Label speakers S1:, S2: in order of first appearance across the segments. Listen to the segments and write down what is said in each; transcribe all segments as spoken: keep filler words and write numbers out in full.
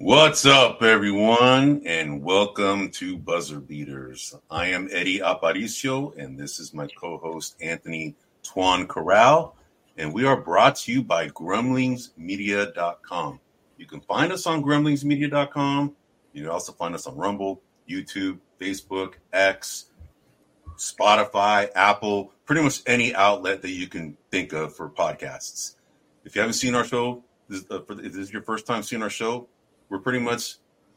S1: What's up, everyone, and welcome to Buzzer Beaters. I am Eddie Aparicio, and this is my co-host, Anthony Tuan Corral, and we are brought to you by grumblings media dot com. You can find us on grumblings media dot com. You can also find us on Rumble, YouTube, Facebook, X, Spotify, Apple, pretty much any outlet that you can think of for podcasts. If you haven't seen our show, this, uh, if this is your first time seeing our show, we're pretty much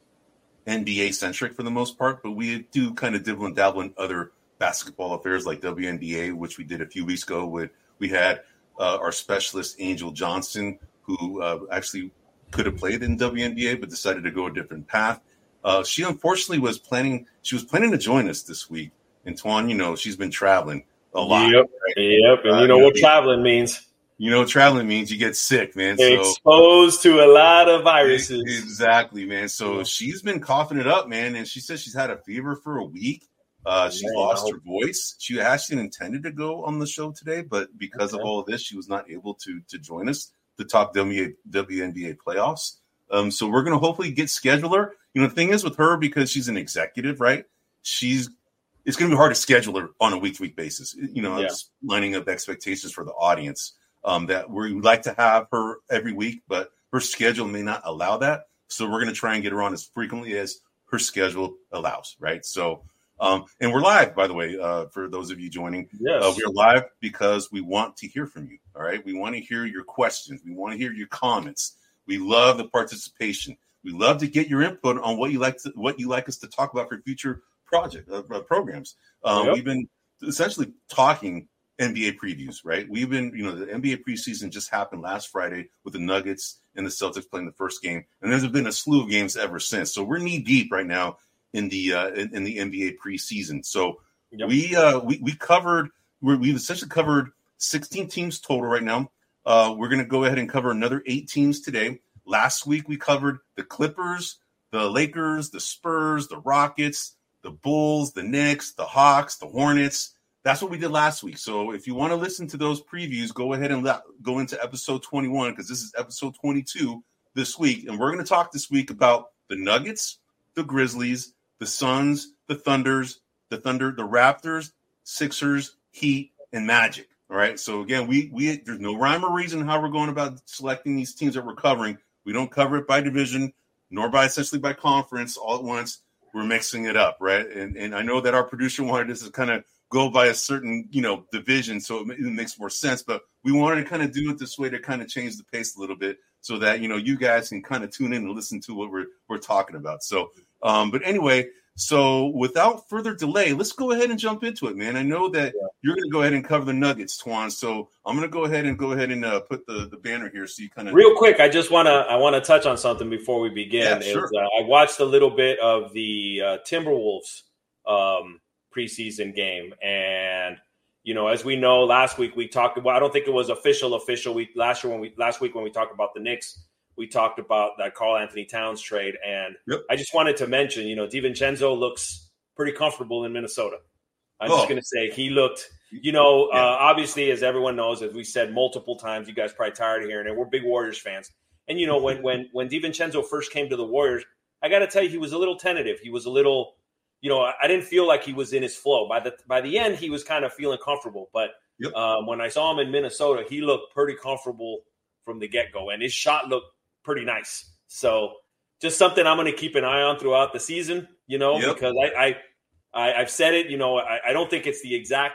S1: N B A-centric for the most part, but we do kind of dibble and dabble in other basketball affairs like W N B A, which we did a few weeks ago. With we had uh, our specialist, Angel Johnson, who uh, actually could have played in W N B A but decided to go a different path. Uh, she unfortunately was planning – she was planning to join us this week. And, Tuan, you know, she's been traveling a lot.
S2: Yep, right? yep. And uh, you know what you know, traveling means.
S1: You know, traveling means you get sick, man.
S2: So, exposed to a lot of viruses.
S1: Exactly, man. So yeah. She's been coughing it up, man. And she says she's had a fever for a week. Uh, she yeah, lost her voice. She actually intended to go on the show today, but because okay. of all of this, she was not able to to join us to talk W N B A playoffs. Um, so we're going to hopefully get schedule her. You know, the thing is with her, because she's an executive, right? She's it's going to be hard to schedule her on a week-to-week basis. You know, yeah. just lining up expectations for the audience. Um, that we would like to have her every week, but her schedule may not allow that. So we're going to try and get her on as frequently as her schedule allows, right? So, um, and we're live, by the way, uh, for those of you joining.
S2: Yes.
S1: Uh, we're live because we want to hear from you, all right? We want to hear your questions. We want to hear your comments. We love the participation. We love to get your input on what you like to, what you like us to talk about for future project uh, programs. Um, yep. We've been essentially talking N B A previews, right? We've been, you know, the N B A preseason just happened last Friday with the Nuggets and the Celtics playing the first game, and there's been a slew of games ever since. So we're knee deep right now in the uh, in, in the N B A preseason. So yep. we uh, we we covered we're, we've essentially covered sixteen teams total right now. Uh, we're going to go ahead and cover another eight teams today. Last week we covered the Clippers, the Lakers, the Spurs, the Rockets, the Bulls, the Knicks, the Hawks, the Hornets. That's what we did last week. So if you want to listen to those previews, go ahead and let, go into episode twenty-one, because this is episode twenty-two this week. And we're going to talk this week about the Nuggets, the Grizzlies, the Suns, the Thunders, the Thunder, the Raptors, Sixers, Heat, and Magic. All right. So again, we we there's no rhyme or reason how we're going about selecting these teams that we're covering. We don't cover it by division, nor by essentially by conference all at once. We're mixing it up, right? And and I know that our producer wanted us to kind of go by a certain, you know, division, so it, it makes more sense. But we wanted to kind of do it this way to kind of change the pace a little bit, so that, you know, you guys can kind of tune in and listen to what we're we're talking about. So, um, but anyway, so without further delay, let's go ahead and jump into it, man. I know that yeah. you're going to go ahead and cover the Nuggets, Tuan. So I'm going to go ahead and go ahead and uh, put the, the banner here, so you kind of
S2: real quick. I just want to I want to touch on something before we begin.
S1: Yeah, sure.
S2: Is, uh, I watched a little bit of the uh, Timberwolves Um, preseason game, and you know, as we know, last week we talked about, I don't think it was official official we last year when we last week when we talked about the Knicks, we talked about that Karl Anthony Towns trade, and
S1: yep.
S2: I just wanted to mention, you know, DiVincenzo looks pretty comfortable in Minnesota. I'm oh. just going to say he looked, you know, yeah. uh, obviously, as everyone knows, as we said multiple times, you guys probably tired of hearing it, we're big Warriors fans, and you know, when when when DiVincenzo first came to the Warriors, I got to tell you, he was a little tentative. He was a little You know, I didn't feel like he was in his flow. By the by the end, he was kind of feeling comfortable. But
S1: yep.
S2: um, when I saw him in Minnesota, he looked pretty comfortable from the get-go. And his shot looked pretty nice. So just something I'm going to keep an eye on throughout the season, you know,
S1: yep.
S2: because I, I, I, I've said it, you know, I, I don't think it's the exact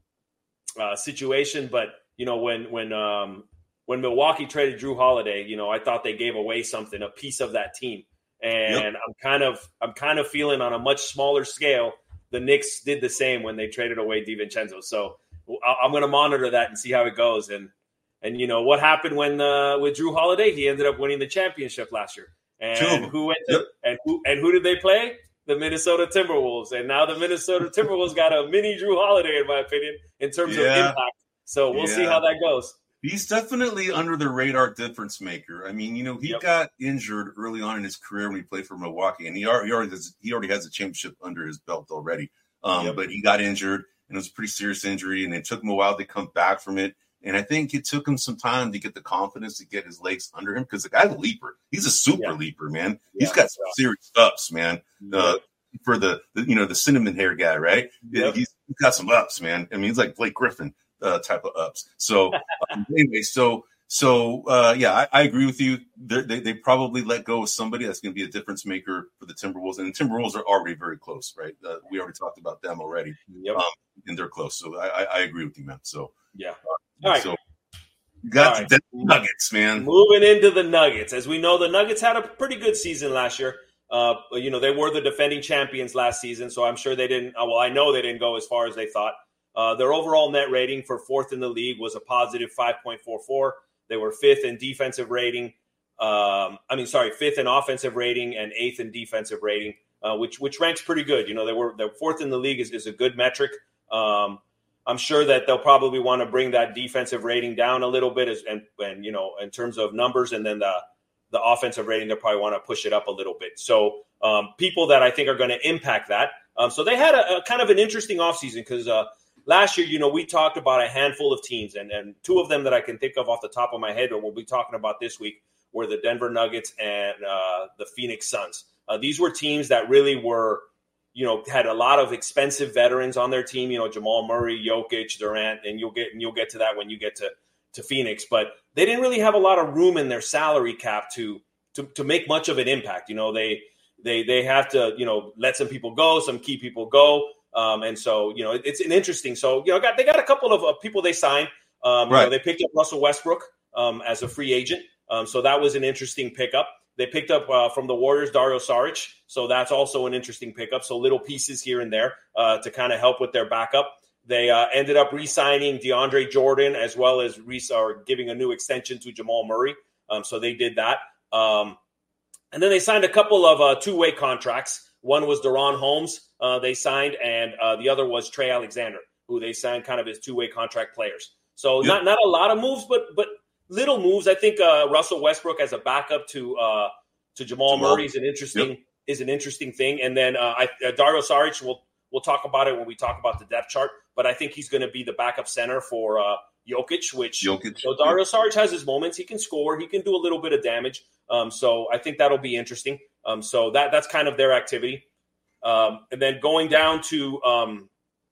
S2: uh, situation. But, you know, when when um, when Milwaukee traded Drew Holiday, you know, I thought they gave away something, a piece of that team. And yep. I'm kind of I'm kind of feeling on a much smaller scale, the Knicks did the same when they traded away DiVincenzo. So I'm going to monitor that and see how it goes. And and you know what happened when uh, with Drew Holiday, he ended up winning the championship last year. And who went to,
S1: yep.
S2: and who and who did they play? The Minnesota Timberwolves. And now the Minnesota Timberwolves got a mini Drew Holiday, in my opinion, in terms
S1: yeah.
S2: of impact. So we'll
S1: yeah.
S2: see how that goes.
S1: He's definitely under the radar difference maker. I mean, you know, he
S2: yep.
S1: got injured early on in his career when he played for Milwaukee, and he already, he already has he already has a championship under his belt already. Um,
S2: yep.
S1: But he got injured, and it was a pretty serious injury, and it took him a while to come back from it. And I think it took him some time to get the confidence to get his legs under him because the guy's a leaper. He's a super
S2: Yeah.
S1: leaper, man.
S2: Yeah.
S1: He's got some serious ups, man.
S2: Yeah.
S1: Uh, for the, the, you know, the cinnamon hair guy, right?
S2: Yep.
S1: He's, he's got some ups, man. I mean, he's like Blake Griffin uh, type of ups. So um, anyway, so so uh, yeah, I, I agree with you. They're, they they probably let go of somebody that's going to be a difference maker for the Timberwolves, and the Timberwolves are already very close, right? Uh, we already talked about them already,
S2: Yep.
S1: um, and they're close. So I, I, I agree with you, man. So
S2: Yeah.
S1: uh,
S2: All right.
S1: So you got
S2: All
S1: the Denver Nuggets, man.
S2: Moving into the Nuggets. As we know, the Nuggets had a pretty good season last year. Uh, you know, they were the defending champions last season, so I'm sure they didn't uh, – well, I know they didn't go as far as they thought. Uh, their overall net rating for fourth in the league was a positive five point four four. They were fifth in defensive rating. Um, I mean, sorry, fifth in offensive rating and eighth in defensive rating, uh, which which ranks pretty good. You know, they were – they're fourth in the league is, is a good metric. Um I'm sure that they'll probably want to bring that defensive rating down a little bit, as, and and you know, in terms of numbers, and then the the offensive rating, they'll probably want to push it up a little bit. So um, people that I think are going to impact that. Um, so they had a, a kind of an interesting offseason because uh, last year, you know, we talked about a handful of teams, and and two of them that I can think of off the top of my head, or we'll be talking about this week, were the Denver Nuggets and uh, the Phoenix Suns. Uh, these were teams that really were, you know, had a lot of expensive veterans on their team, you know, Jamal Murray, Jokic, Durant, and you'll get and you'll get to that when you get to, to Phoenix. But they didn't really have a lot of room in their salary cap to to to make much of an impact. You know, they they they have to, you know, let some people go, some key people go. Um, and so, you know, it, it's an interesting. So, you know, got they got a couple of uh, people they signed. Um, right. You know, they picked up Russell Westbrook um, as a free agent. Um, so that was an interesting pickup. They picked up uh, from the Warriors, Dario Saric. So that's also an interesting pickup. So little pieces here and there uh, to kind of help with their backup. They uh, ended up re-signing DeAndre Jordan as well as re- or giving a new extension to Jamal Murray. Um, so they did that. Um, and then they signed a couple of uh, two-way contracts. One was Deron Holmes uh, they signed, and uh, the other was Trey Alexander, who they signed kind of as two-way contract players. So yep. not not a lot of moves, but but little moves. I think uh, Russell Westbrook as a backup to uh, to Jamal, Jamal Murray is an interesting yep. is an interesting thing. And then uh, I, uh, Dario Saric, we'll we'll talk about it when we talk about the depth chart. But I think he's going to be the backup center for uh, Jokic, which
S1: Jokic.
S2: So Dario yep. Saric has his moments. He can score. He can do a little bit of damage. Um, so I think that'll be interesting. Um, so that that's kind of their activity. Um, and then going down to um,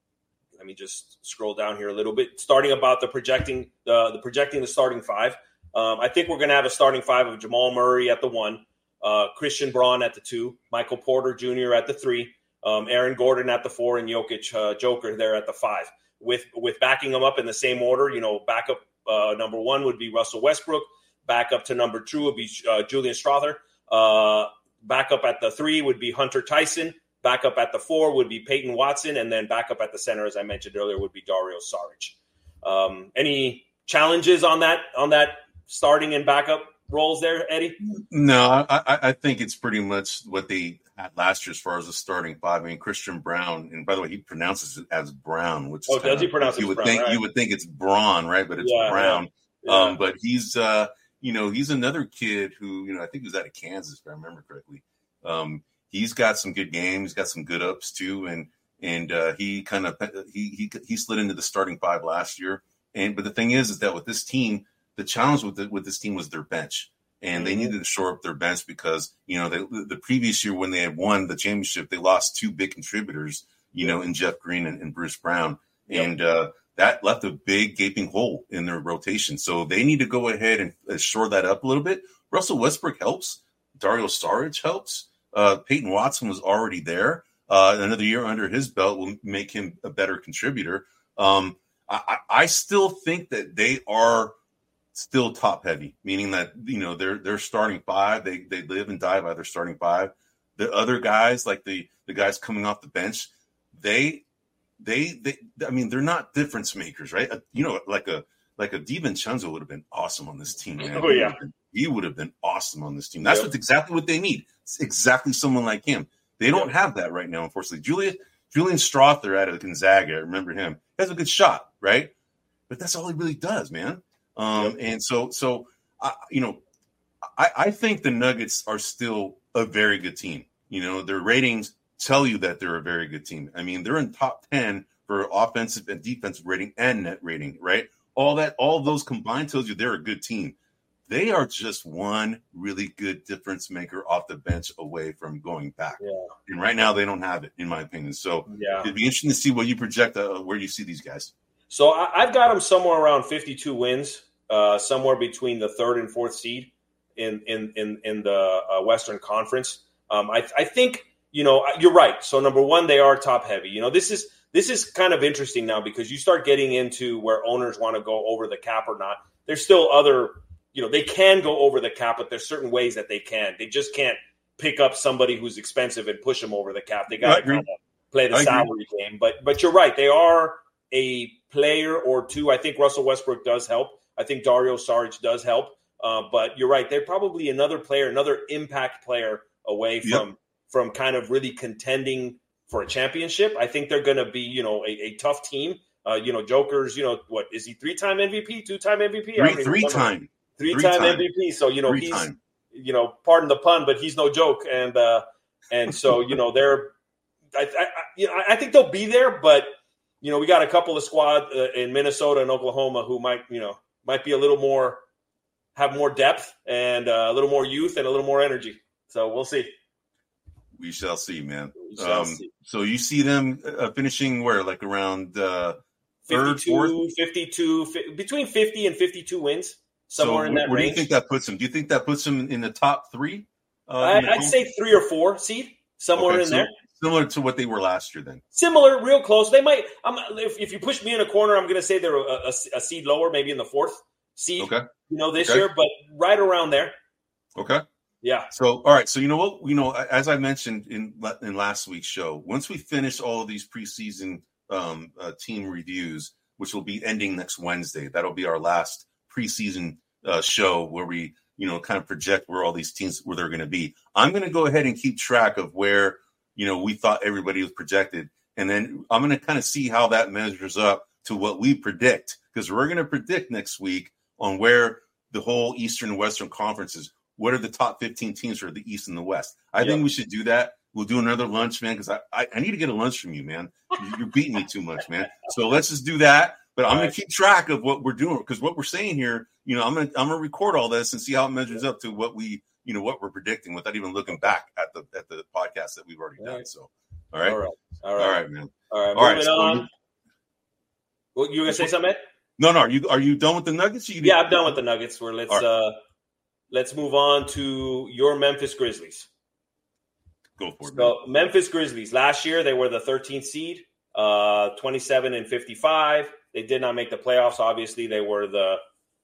S2: let me just scroll down here a little bit. Starting about the projecting the the projecting the starting five. Um, I think we're going to have a starting five of Jamal Murray at the one, uh, Christian Braun at the two, Michael Porter Junior at the three, um, Aaron Gordon at the four, and Jokic uh, Joker there at the five. With with backing them up in the same order, you know, backup uh, number one would be Russell Westbrook. Backup to number two would be uh, Julian Strawther. Uh, backup at the three would be Hunter Tyson. Backup at the four would be Peyton Watson, and then backup at the center, as I mentioned earlier, would be Dario Saric. Um, any challenges on that on that starting and backup roles there, Eddie?
S1: No, I, I think it's pretty much what they had last year as far as the starting five. I mean, Christian Braun, and by the way, he pronounces it as Brown, which
S2: oh,
S1: is
S2: does he pronounce it
S1: you
S2: as
S1: would
S2: Brown,
S1: think
S2: right?
S1: you would think it's Braun, right? But it's
S2: yeah,
S1: Brown.
S2: Yeah. Yeah.
S1: Um, but he's uh, you know, he's another kid who, you know, I think he was out of Kansas, if I remember correctly. Um, he's got some good games, got some good ups too, and and uh, he kind of he he he slid into the starting five last year. And but the thing is, is that with this team, the challenge with the, with this team was their bench, and mm-hmm. they needed to shore up their bench because you know they, the previous year when they had won the championship, they lost two big contributors, you know, in Jeff Green and, and Bruce Brown, yep. and uh, that left a big gaping hole in their rotation. So they need to go ahead and uh, shore that up a little bit. Russell Westbrook helps. Dario Saric helps. Uh, Peyton Watson was already there. Uh, another year under his belt will make him a better contributor. Um, I, I still think that they are still top heavy, meaning that, you know, they're, they're starting five. They, they live and die by their starting five. The other guys, like the, the guys coming off the bench, they, they, they, I mean, they're not difference makers, right? You know, like a, like a DiVincenzo would have been awesome on this team, man.
S2: Oh, yeah.
S1: He would have been awesome on this team. That's
S2: yep.
S1: what's exactly what they need. It's exactly someone like him. They don't
S2: yep.
S1: have that right now, unfortunately. Julian, Julian Strawther out of Gonzaga, I remember him. He has a good shot, right? But that's all he really does, man. Um, yep. And so, so I, you know, I, I think the Nuggets are still a very good team. You know, their ratings tell you that they're a very good team. I mean, they're in top ten for offensive and defensive rating and net rating, right? all that, all those combined tells you they're a good team. They are just one really good difference maker off the bench away from going back.
S2: Yeah.
S1: And right now they don't have it, in my opinion. So
S2: yeah.
S1: it'd be interesting to see what you project, uh, where you see these guys.
S2: So I, I've got them somewhere around fifty-two wins, uh, somewhere between the third and fourth seed in in in, in the uh, Western Conference. Um, I, I think, you know, you're right. So number one, they are top heavy. You know, this is this is kind of interesting now because you start getting into where owners want to go over the cap or not. There's still other. You know, they can go over the cap, but there's certain ways that they can. They just can't pick up somebody who's expensive and push them over the cap. They got to kind of play the I salary agree. game. But but you're right. They are a player or two. I think Russell Westbrook does help. I think Dario Saric does help. Uh, but you're right. They're probably another player, another impact player away from yep. from kind of really contending for a championship. I think they're going to be, you know, a, a tough team. Uh, you know, Joker's, you know, what, is he three-time M V P, two-time M V P?
S1: Three, three-time.
S2: Three-time Three M V P, so you know Three he's, time. you know, pardon the pun, but he's no joke, and uh, and so you know they're, I, I, you know, I think they'll be there, but you know we got a couple of squad uh, in Minnesota and Oklahoma who might, you know, might be a little more, have more depth and uh, a little more youth and a little more energy. So we'll see.
S1: We shall see, man.
S2: Shall
S1: um,
S2: see.
S1: So you see them uh, finishing where, like around uh, third, fourth,
S2: fifty-two, between fifty and fifty-two wins. Somewhere
S1: so
S2: in that
S1: where
S2: range.
S1: Do you think that puts them? Do you think that puts them in the top three? Uh,
S2: I, I'd say three or four seed, somewhere okay, in so there.
S1: Similar to what they were last year, then.
S2: Similar, real close. They might. I'm, if, if you push me in a corner, I'm going to say they're a, a, a seed lower, maybe in the fourth seed.
S1: Okay.
S2: You know, this
S1: okay.
S2: year, but right around there.
S1: Okay.
S2: Yeah.
S1: So, all right. So, you know what? You know, as I mentioned in in last week's show, once we finish all of these preseason um, uh, team reviews, which will be ending next Wednesday, that'll be our last preseason Uh, show where we, you know, kind of project where all these teams, where they're going to be. I'm going to go ahead and keep track of where, you know, we thought everybody was projected. And then I'm going to kind of see how that measures up to what we predict, because we're going to predict next week on where the whole Eastern and Western conferences, what are the top fifteen teams for the East and the West. I yep. think we should do that. We'll do another lunch, man, because I, I, I need to get a lunch from you, man. You're beating me too much, man. So let's just do that. But I'm right. going to keep track of what we're doing, because what we're saying here, you know, I'm going to I'm going to record all this and see how it measures up to what we, you know, what we're predicting without even looking back at the at the podcast that we've already all done. Right. So, all right,
S2: all right, all right,
S1: all right, man,
S2: all right.
S1: All right.
S2: Moving
S1: So
S2: on.
S1: you,
S2: well, you gonna say something, Ed?
S1: No, no. Are you are you done with the Nuggets? You
S2: yeah, I'm done with the Nuggets. Where let's right. uh let's move on to your Memphis Grizzlies.
S1: Go for it.
S2: So man. Memphis Grizzlies. Last year they were the thirteenth seed, uh, twenty-seven and fifty-five. They did not make the playoffs. Obviously, they were the,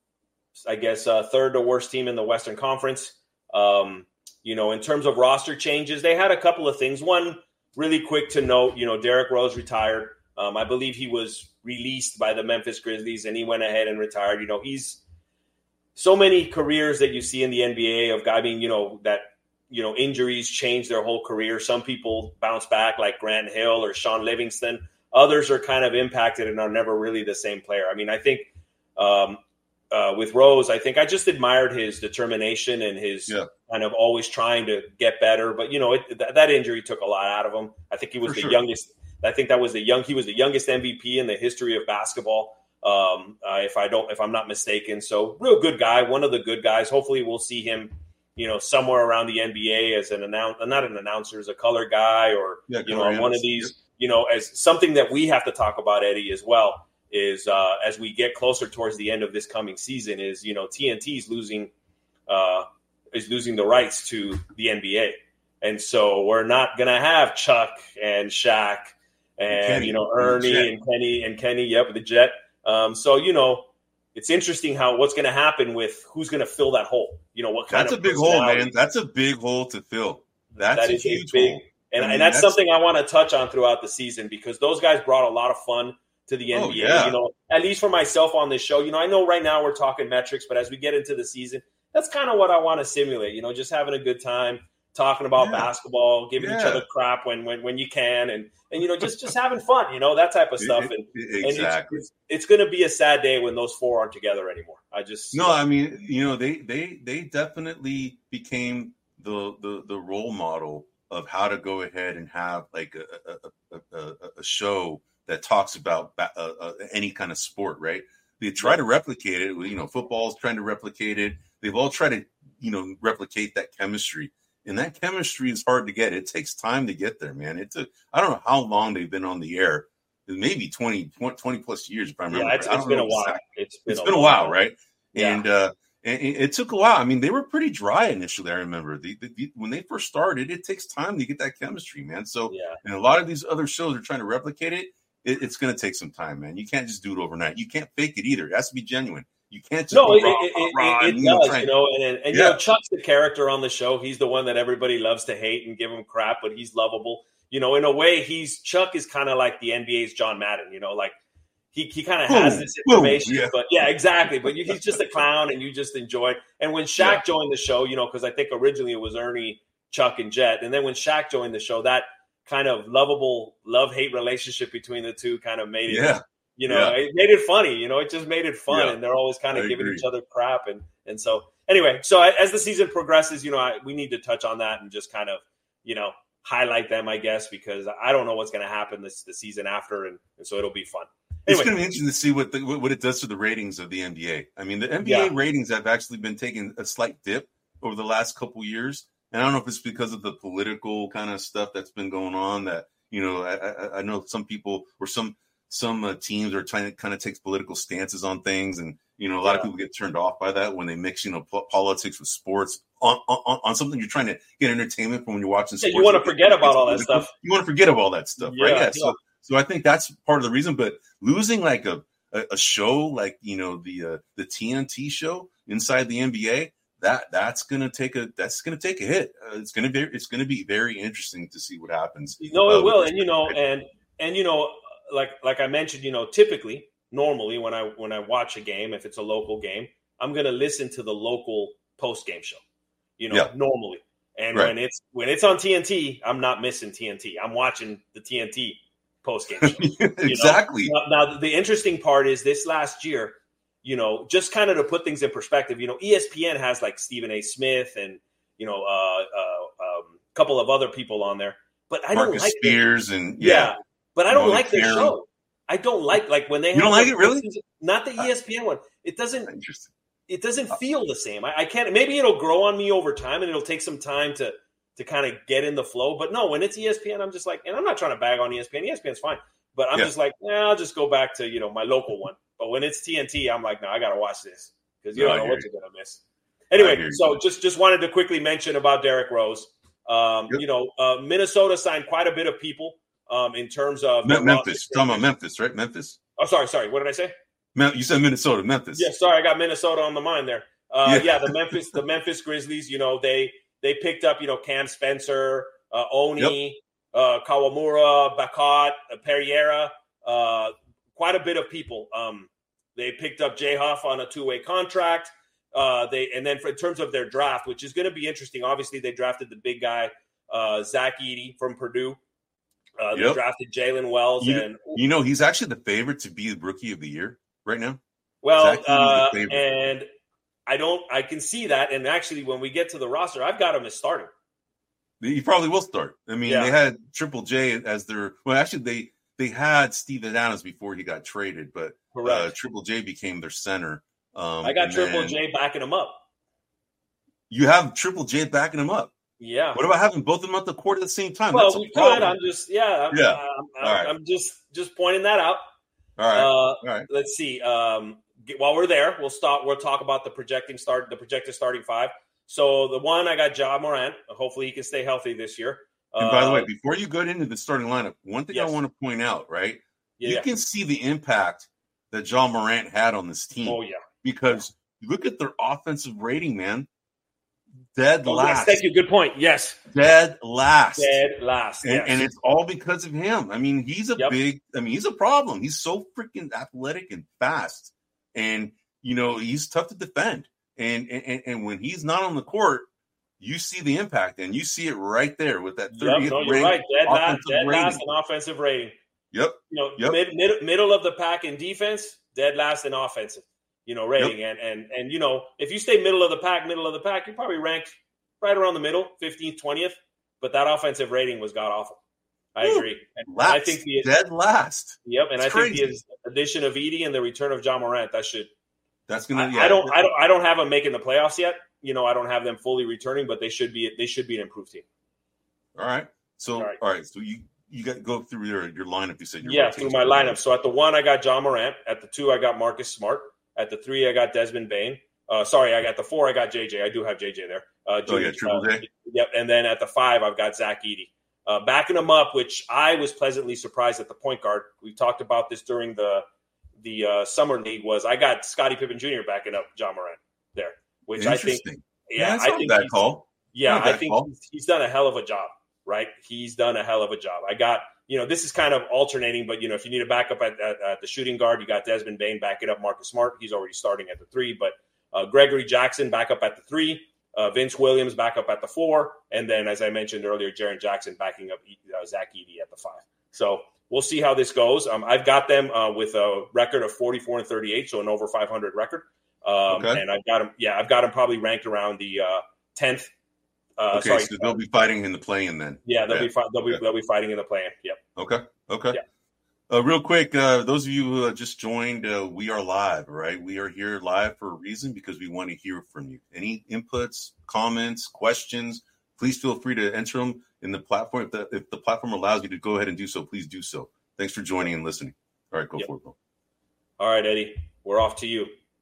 S2: I guess, uh, third to worst team in the Western Conference. Um, you know, in terms of roster changes, they had a couple of things. One, really quick to note, you know, Derrick Rose retired. Um, I believe he was released by the Memphis Grizzlies, and he went ahead and retired. You know, he's so many careers that you see in the N B A of guy being, you know, that, you know, injuries change their whole career. Some people bounce back like Grant Hill or Sean Livingston. Others are kind of impacted and are never really the same player. I mean, I think um, uh, with Rose, I think I just admired his determination and his yeah. kind of always trying to get better. But, you know, it, th- that injury took a lot out of him. I think he was For the sure. youngest. I think that was the young. He was the youngest M V P in the history of basketball, um, uh, if I don't, if I'm not mistaken. So, real good guy, one of the good guys. Hopefully, we'll see him, you know, somewhere around the N B A as an announcer, not an announcer, as a color guy, or yeah, you know, on one of these. You know, as something that we have to talk about, Eddie, as well, is uh, as we get closer towards the end of this coming season, is, you know, T N T is losing uh, is losing the rights to the N B A, and so we're not gonna have Chuck and Shaq and Kenny, you know Ernie and Kenny and Kenny, yep, the Jet. Um, so you know, it's interesting how what's gonna happen with who's gonna fill that hole. You know, what kind
S1: that's
S2: of
S1: a big hole, man. That's a big hole to fill. That's
S2: that
S1: a
S2: is
S1: huge
S2: a big.
S1: hole.
S2: And,
S1: I mean,
S2: and that's,
S1: that's
S2: something I want to touch on throughout the season, because those guys brought a lot of fun to the N B A.
S1: Oh, yeah.
S2: You know, at least for myself on this show, you know, I know right now we're talking metrics, but as we get into the season, that's kind of what I want to simulate, you know, just having a good time, talking about yeah. basketball, giving yeah. each other crap when, when, when you can. And, and, you know, just, just having fun, you know, that type of stuff. And,
S1: exactly.
S2: and it's, it's, it's going to be a sad day when those four aren't together anymore. I just,
S1: no, I mean, you know, they, they, they definitely became the, the, the role model of how to go ahead and have like a a, a, a, a show that talks about uh, uh, any kind of sport, right? they try to replicate it. You know, football's trying to replicate it. They've all tried to, you know, replicate that chemistry. And that chemistry is hard to get. It takes time to get there, man. It took, I don't know how long they've been on the air. Maybe twenty, twenty plus years, if I remember.
S2: Yeah, it's, it's been a while. Exactly.
S1: It's been, it's been a while, right? Yeah. And, uh, and it took a while. I mean, they were pretty dry initially. I remember the, the, the, when they first started, it takes time to get that chemistry, man. So,
S2: yeah.
S1: and a lot of these other shows are trying to replicate it. it it's going to take some time, man. You can't just do it overnight. You can't fake it either. It has to be genuine. You can't just
S2: no, it,
S1: rah,
S2: it,
S1: rah, rah,
S2: it, it,
S1: and,
S2: it
S1: you know,
S2: does,
S1: try
S2: you know, and and, and
S1: yeah.
S2: you know, Chuck's the character on the show. He's the one that everybody loves to hate and give him crap, but he's lovable. You know, in a way, he's Chuck is kind of like the N B A's John Madden. You know, like he he kind of has this information,
S1: boom, yeah.
S2: but yeah, exactly. But you, he's just a clown, and you just enjoy it. And when Shaq yeah. joined the show, you know, because I think originally it was Ernie, Chuck, and Jet, and then when Shaq joined the show, that kind of lovable love hate relationship between the two kind of made it.
S1: Yeah.
S2: You know,
S1: yeah.
S2: it made it funny. You know, it just made it fun,
S1: yeah.
S2: and they're always kind of
S1: I
S2: giving
S1: agree.
S2: each other crap, and and so anyway. So as the season progresses, you know, I, we need to touch on that and just kind of, you know, highlight them, I guess, because I don't know what's going to happen this the season after, and, and so it'll be fun. Anyway.
S1: It's going to be interesting to see what the, what it does to the ratings of the N B A. I mean, the N B A
S2: yeah.
S1: ratings have actually been taking a slight dip over the last couple years, and I don't know if it's because of the political kind of stuff that's been going on. That you know, I, I, I know some people or some. Some uh, teams are trying to kind of take political stances on things. And, you know, a lot
S2: yeah.
S1: of people get turned off by that when they mix, you know, po- politics with sports on, on on something you're trying to get entertainment from when you're watching sports.
S2: Yeah, you want to forget about all that stuff.
S1: You want to forget about all that stuff,
S2: yeah,
S1: right? Yeah.
S2: yeah.
S1: So, so I think that's part of the reason. But losing like a, a, a show like, you know, the uh, the T N T show inside the N B A, that that's gonna take a that's gonna take a hit. Uh, it's gonna be it's gonna be very interesting to see what happens.
S2: You know, it
S1: uh,
S2: will, and you know, and and you know. Like like I mentioned, you know, typically, normally when I when I watch a game, if it's a local game, I'm gonna listen to the local post game show. You know,
S1: yeah.
S2: normally, and
S1: right.
S2: when it's when it's on T N T, I'm not missing T N T. I'm watching the T N T post game show.
S1: exactly.
S2: Now, now the interesting part is this last year, you know, just kind of to put things in perspective. You know, E S P N has like Stephen A. Smith and you know uh, uh, um, a couple of other people on there, but I
S1: Marcus
S2: don't like
S1: Spears
S2: them.
S1: and yeah.
S2: yeah. But I don't
S1: Molly
S2: like their
S1: Karen.
S2: show. I don't like like when they
S1: you
S2: have
S1: don't like
S2: like,
S1: it really
S2: not the E S P N one. It doesn't.
S1: Interesting.
S2: It doesn't feel the same. I, I can't. Maybe it'll grow on me over time, and it'll take some time to to kind of get in the flow. But no, when it's E S P N, I'm just like, and I'm not trying to bag on E S P N. E S P N's fine, but I'm
S1: yeah.
S2: just like, nah, I'll just go back to you know my local one. But when it's T N T, I'm like, no, I got to watch this because you
S1: no,
S2: don't know what you. you're gonna miss. Anyway, so
S1: you.
S2: just just wanted to quickly mention about Derrick Rose. Um,
S1: yep.
S2: You know, uh, Minnesota signed quite a bit of people. Um, in terms of
S1: Me- Memphis, talking about Memphis, right? Memphis.
S2: Oh, sorry, sorry. What did I say?
S1: Me- you said Minnesota, Memphis.
S2: Yeah, sorry, I got Minnesota on the mind there. Uh,
S1: yeah.
S2: yeah, the Memphis, the Memphis Grizzlies. You know, they they picked up you know Cam Spencer, uh, Oni, yep. uh, Kawamura, Bakat, uh, Pereira, uh, quite a bit of people. Um, they picked up Jay Huff on a two way contract. Uh, they and then for, in terms of their draft, which is going to be interesting. Obviously, they drafted the big guy uh, Zach Edey from Purdue. Uh, they
S1: yep.
S2: drafted Jalen Wells,
S1: you,
S2: and
S1: you know he's actually the favorite to be the rookie of the year right now.
S2: Well, uh, and I don't, I can see that. And actually, when we get to the roster, I've got him as starting.
S1: He probably will start. I mean, yeah. they had Triple J as their. Well, actually, they they had Steve Adams before he got traded, but uh, Triple J became their center. Um,
S2: I got Triple J backing him up.
S1: You have Triple J backing him up.
S2: Yeah.
S1: What about having both of them at the court at the same time?
S2: Well,
S1: That's
S2: we
S1: a problem.
S2: could. I'm just, yeah. I'm,
S1: yeah.
S2: I'm, I'm,
S1: All right.
S2: I'm just, just pointing that out.
S1: All right.
S2: Uh,
S1: All right.
S2: Let's see. Um, get, while we're there, we'll start. We'll talk about the projecting start, the projected starting five. So the one I got Ja Morant. Hopefully he can stay healthy this year.
S1: And by
S2: uh,
S1: the way, before you go into the starting lineup, one thing
S2: yes.
S1: I want to point out, right?
S2: Yeah,
S1: you
S2: yeah.
S1: can see the impact that Ja Morant had on this team.
S2: Oh yeah.
S1: Because you look at their offensive rating, man. Dead
S2: oh,
S1: last.
S2: Yes, thank you. Good point. Yes.
S1: Dead last.
S2: Dead last.
S1: And,
S2: yes.
S1: and it's all because of him. I mean, he's a
S2: yep.
S1: big, I mean, he's a problem. He's so freaking athletic and fast. And, you know, he's tough to defend. And and, and when he's not on the court, you see the impact. And you see it right there with that thirtieth
S2: yep, no, you're
S1: rating,
S2: right. Dead, last, dead
S1: rating.
S2: last in offensive rating.
S1: Yep.
S2: You know,
S1: yep.
S2: mid, mid, middle of the pack in defense, dead last in offensive, you know, rating.
S1: Yep.
S2: And, and, and, you know, if you stay middle of the pack, middle of the pack, you're probably ranked right around the middle, fifteenth, twentieth. But that offensive rating was god awful. I agree. And
S1: last,
S2: I think the
S1: dead last.
S2: Yep, and
S1: it's
S2: I
S1: crazy.
S2: think the addition of Edey and the return of John Morant, that should.
S1: That's gonna.
S2: I,
S1: yeah,
S2: I don't. I don't. I don't have them making the playoffs yet. You know, I don't have them fully returning, but they should be. They should be an improved team.
S1: All right. So all
S2: right.
S1: All right so you you got to go through your your lineup. You said your
S2: yeah through my lineup. So at the one, I got John Morant. At the two, I got Marcus Smart. At the three, I got Desmond Bane. Uh, sorry, I got the four. I got J J. I do have J J there. Uh,
S1: oh yeah, Triple J.
S2: Uh, yep. And then at the five, I've got Zach Edey. Uh, backing him up, which I was pleasantly surprised at the point guard. We talked about this during the the uh, summer league. Was I got Scottie Pippen Junior backing up John Morant there, which I think, yeah,
S1: yeah
S2: I think
S1: that call.
S2: Yeah, I think he's, he's done a hell of a job. Right, he's done a hell of a job. I got you know this is kind of alternating, but you know if you need a backup at, at, at the shooting guard, you got Desmond Bane backing up Marcus Smart. He's already starting at the three, but uh, Gregory Jackson back up at the three. Uh, Vince Williams back up at the four, and then, as I mentioned earlier, Jaren Jackson backing up uh, Zach Edey at the five. So we'll see how this goes. Um, I've got them uh, with a record of forty-four and thirty-eight, so an over five hundred record. Um,
S1: okay.
S2: And I've got them, yeah, I've got them probably ranked around the uh, tenth. Uh,
S1: okay,
S2: sorry,
S1: so they'll be fighting in the play-in then.
S2: Yeah, they'll
S1: yeah.
S2: be fi- they'll be
S1: yeah.
S2: they'll be fighting in the play-in. Yep.
S1: Okay. Okay.
S2: Yeah.
S1: Uh, real quick, uh, those of you who uh, just joined, uh, we are live, right? We are here live for a reason because we want to hear from you. Any inputs, comments, questions, please feel free to enter them in the platform. If the, if the platform allows you to go ahead and do so, please do so. Thanks for joining and listening. All right, go yep. for it, bro.
S2: All right, Eddie, we're off to you.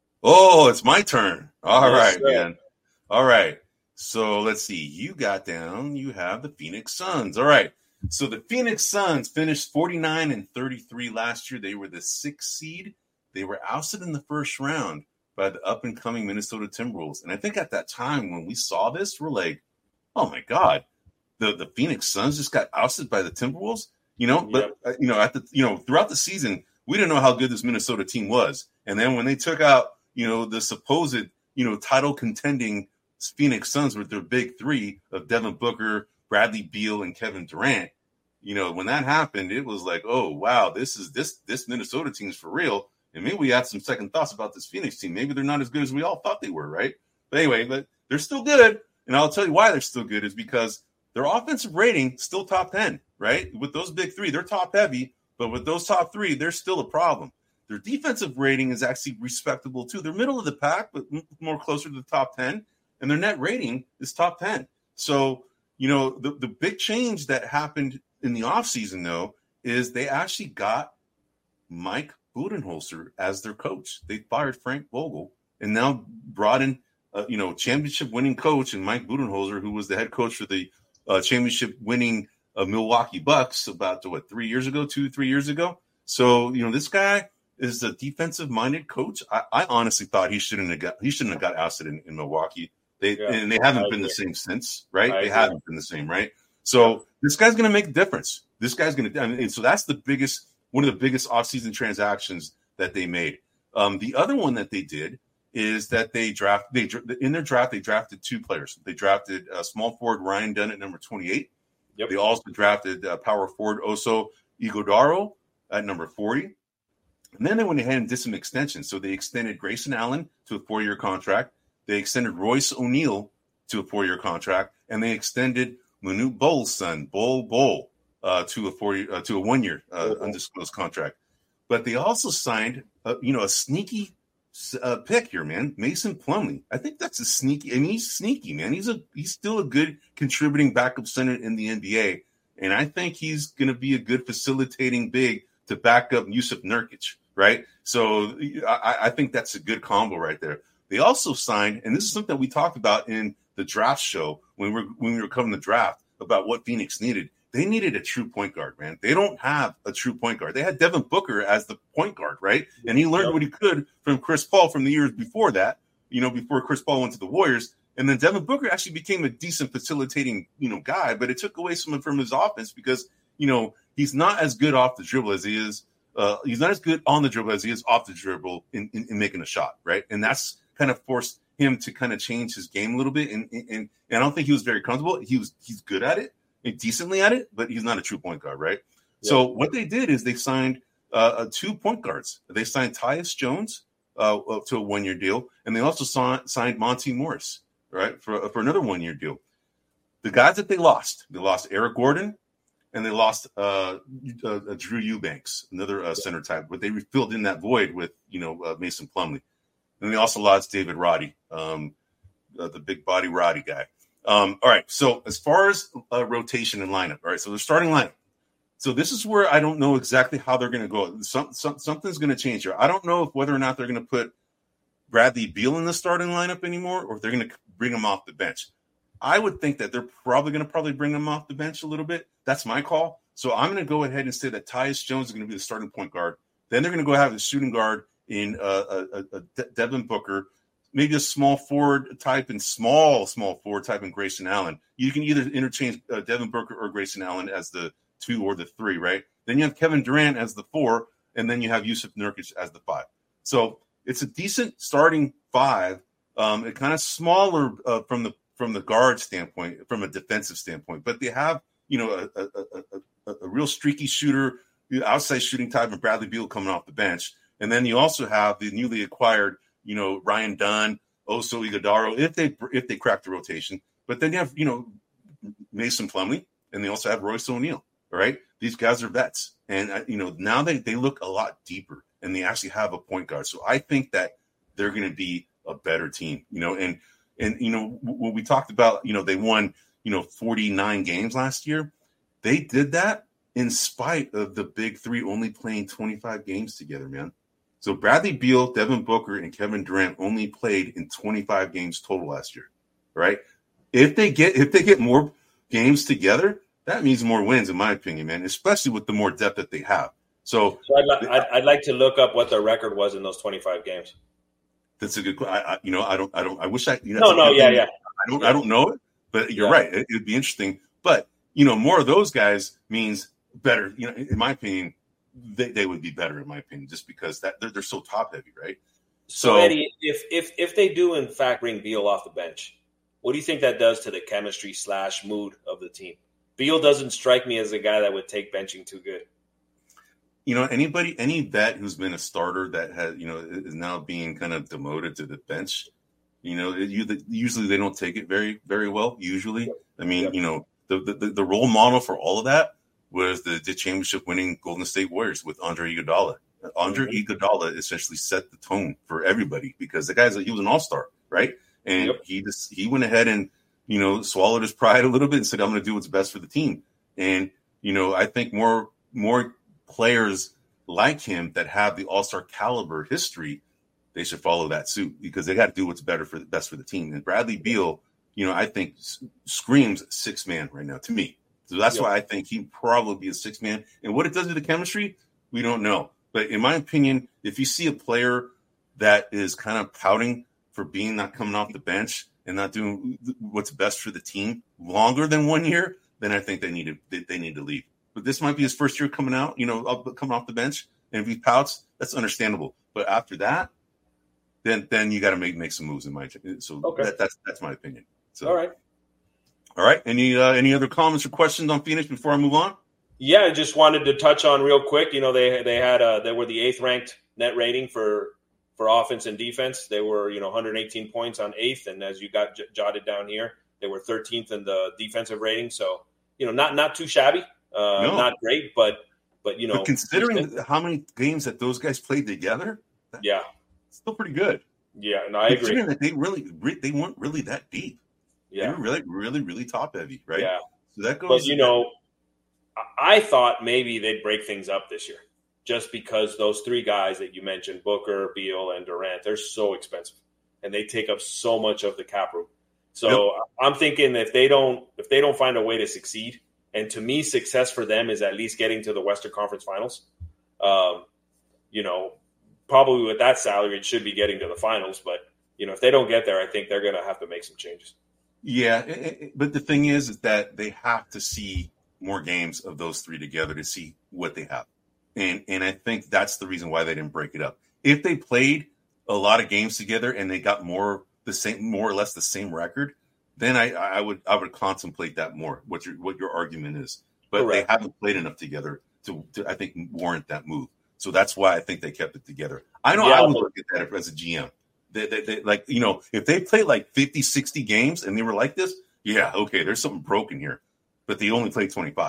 S1: Oh, it's my turn. All
S2: yes,
S1: right,
S2: sir.
S1: man. All right. So let's see. You got down. You have the Phoenix Suns. All right. So the Phoenix Suns finished forty-nine and thirty-three last year. They were the sixth seed. They were ousted in the first round by the up-and-coming Minnesota Timberwolves. And I think at that time when we saw this, we're like, oh, my God, the, the Phoenix Suns just got ousted by the Timberwolves? You know, but, yep. uh, you know, at the you know, throughout the season, we didn't know how good this Minnesota team was. And then when they took out, you know, the supposed, you know, title contending Phoenix Suns with their big three of Devin Booker, Bradley Beal, and Kevin Durant, you know, when that happened, it was like, oh, wow, this is this this Minnesota team's for real. And maybe we had some second thoughts about this Phoenix team. Maybe they're not as good as we all thought they were, right? But anyway, but they're still good. And I'll tell you why they're still good is because their offensive rating still top ten, right? With those big three, they're top heavy. But with those top three, they're still a problem. Their defensive rating is actually respectable, too. They're middle of the pack, but more closer to the top ten. And their net rating is top ten. So, you know, the, the big change that happened in the offseason, though, is they actually got Mike Budenholzer as their coach. They fired Frank Vogel and now brought in, uh, you know, championship-winning coach and Mike Budenholzer, who was the head coach for the uh, championship-winning uh, Milwaukee Bucks about, what, three years ago, two, three years ago. So, you know, this guy is a defensive-minded coach. I, I honestly thought he shouldn't have got he shouldn't have got ousted in, in Milwaukee. They yeah, and they haven't been the same since, right? I they agree. haven't been the same, right? So yeah. this guy's going to make a difference. This guy's going to, I mean, and so that's the biggest, one of the biggest offseason transactions that they made. Um, the other one that they did is that they draft, they in their draft they drafted two players. They drafted uh, small forward Ryan Dunn at number twenty-eight. Yep. They also drafted uh, power forward Oso Ighodaro at number forty. And then they went ahead and did some extensions. So they extended Grayson Allen to a four-year contract. They extended Royce O'Neal to a four-year contract, and they extended Manute Bol's son, Bol Bol, uh, to a four uh, to a one-year uh, mm-hmm. undisclosed contract. But they also signed, uh, you know, a sneaky uh, pick here, man, Mason Plumlee. I think that's a sneaky. I mean, he's sneaky, man. He's a he's still a good contributing backup center in the N B A, and I think he's going to be a good facilitating big to back up Yusuf Nurkic, right? So I, I think that's a good combo right there. They also signed, and this is something we talked about in the draft show when we were when we were covering the draft about what Phoenix needed. They needed a true point guard, man. They don't have a true point guard. They had Devin Booker as the point guard, right? And he learned yep. what he could from Chris Paul from the years before that, you know, before Chris Paul went to the Warriors. And then Devin Booker actually became a decent facilitating, you know, guy, but it took away some from his offense because, you know, he's not as good off the dribble as he is. Uh, he's not as good on the dribble as he is off the dribble in, in, in making a shot, right? And that's kind of forced him to kind of change his game a little bit. And, and, and I don't think he was very comfortable. He was, he's good at it and decently at it, but he's not a true point guard, right? Yeah. So what they did is they signed uh, two point guards. They signed Tyus Jones uh, to a one-year deal, and they also saw, signed Monty Morris, right, for, for another one-year deal. The guys that they lost, they lost Eric Gordon, and they lost uh, uh, Drew Eubanks, another uh, center type, but they filled in that void with, you know, uh, Mason Plumlee. And they also lost David Roddy, um, uh, the big body Roddy guy. Um, all right, so as far as uh, rotation and lineup, all right, so they're starting lineup. So this is where I don't know exactly how they're going to go. Some, some, something's going to change here. I don't know if whether or not they're going to put Bradley Beal in the starting lineup anymore, or if they're going to bring him off the bench. I would think that they're probably going to probably bring him off the bench a little bit. That's my call. So I'm going to go ahead and say that Tyus Jones is going to be the starting point guard. Then they're going to go have the shooting guard in uh, a, a, a Devin Booker, maybe a small forward type and small, small forward type in Grayson Allen. You can either interchange uh, Devin Booker or Grayson Allen as the two or the three, right? Then you have Kevin Durant as the four, and then you have Yusuf Nurkic as the five. So it's a decent starting five. Um, it kind of smaller uh, from the from the guard standpoint, from a defensive standpoint, but they have, you know, a, a, a, a, a real streaky shooter, outside shooting type, and Bradley Beal coming off the bench. And then you also have the newly acquired, you know, Ryan Dunn, Oso Ighodaro, if they if they crack the rotation. But then you have, you know, Mason Plumlee, and they also have Royce O'Neal. All right, these guys are vets, and uh, you know, now they they look a lot deeper, and they actually have a point guard. So I think that they're going to be a better team. You know, and and you know when we talked about, you know, they won, you know, forty-nine games last year. They did that in spite of the big three only playing twenty-five games together, man. So Bradley Beal, Devin Booker, and Kevin Durant only played in twenty-five games total last year, right? If they get if they get more games together, that means more wins, in my opinion, man. Especially with the more depth that they have. So,
S2: so I'd, li- I'd, I'd like to look up what their record was in those twenty-five games.
S1: That's a good. I, I you know I don't I don't I wish I you know,
S2: no no yeah thing. yeah
S1: I don't yeah. I don't know it, but you're yeah. right. It would be interesting. But you know, more of those guys means better. You know, in my opinion. They, they would be better, in my opinion, just because that they're, they're so top heavy, right?
S2: So, so Eddie, if if if they do in fact bring Beal off the bench, what do you think that does to the chemistry slash mood of the team? Beal doesn't strike me as a guy that would take benching too good.
S1: You know, anybody, any vet who's been a starter that has, you know, is now being kind of demoted to the bench. You know, it, you, usually they don't take it very very well. Usually, I mean, yep. you know, the, the the role model for all of that was the, the championship-winning Golden State Warriors with Andre Iguodala. Andre mm-hmm. Iguodala essentially set the tone for everybody because the guy's he was an all-star, right? And yep. he just he went ahead and you know swallowed his pride a little bit and said, "I'm going to do what's best for the team." And you know, I think more more players like him that have the all-star caliber history, they should follow that suit because they got to do what's better for the best for the team. And Bradley Beal, you know, I think screams six man right now to me. So that's yep. why I think he'd probably be a six man. And what it does to the chemistry, we don't know. But in my opinion, if you see a player that is kind of pouting for being not coming off the bench and not doing what's best for the team longer than one year, then I think they need to they, they need to leave. But this might be his first year coming out, you know, up, coming off the bench. And if he pouts, that's understandable. But after that, then then you got to make make some moves in my so okay. that, that's that's my opinion. So
S2: all right.
S1: All right. Any uh, any other comments or questions on Phoenix before I move on?
S2: Yeah, I just wanted to touch on real quick. You know, they they had uh, they were the eighth ranked net rating for for offense and defense. They were you know one hundred eighteen points on eighth, and as you got j- jotted down here, they were thirteenth in the defensive rating. So you know, not not too shabby, uh, no. not great, but but you know,
S1: but considering how many games that those guys played together,
S2: yeah,
S1: still pretty good.
S2: Yeah, no, I agree.
S1: That they really they weren't really that deep.
S2: Yeah,
S1: they were really, really, really top heavy, right?
S2: Yeah.
S1: So that goes.
S2: But you know, I thought maybe they'd break things up this year, just because those three guys that you mentioned, Booker, Beal, and Durant, they're so expensive, and they take up so much of the cap room. So yep. I'm thinking if they don't, if they don't find a way to succeed, and to me, success for them is at least getting to the Western Conference Finals. Um, you know, probably with that salary, it should be getting to the finals. But you know, if they don't get there, I think they're going to have to make some changes. Yeah,
S1: it, it, but the thing is, is that they have to see more games of those three together to see what they have, and and I think that's the reason why they didn't break it up. If they played a lot of games together and they got more the same, more or less the same record, then I, I would I would contemplate that more. What your what your argument is, but Correct. They haven't played enough together to, to I think warrant that move. So that's why I think they kept it together. I know yeah, I would look at that as a G M. They, they, they, like, you know, if they played like fifty, sixty games and they were like this, yeah, okay, there's something broken here. But they only played twenty-five.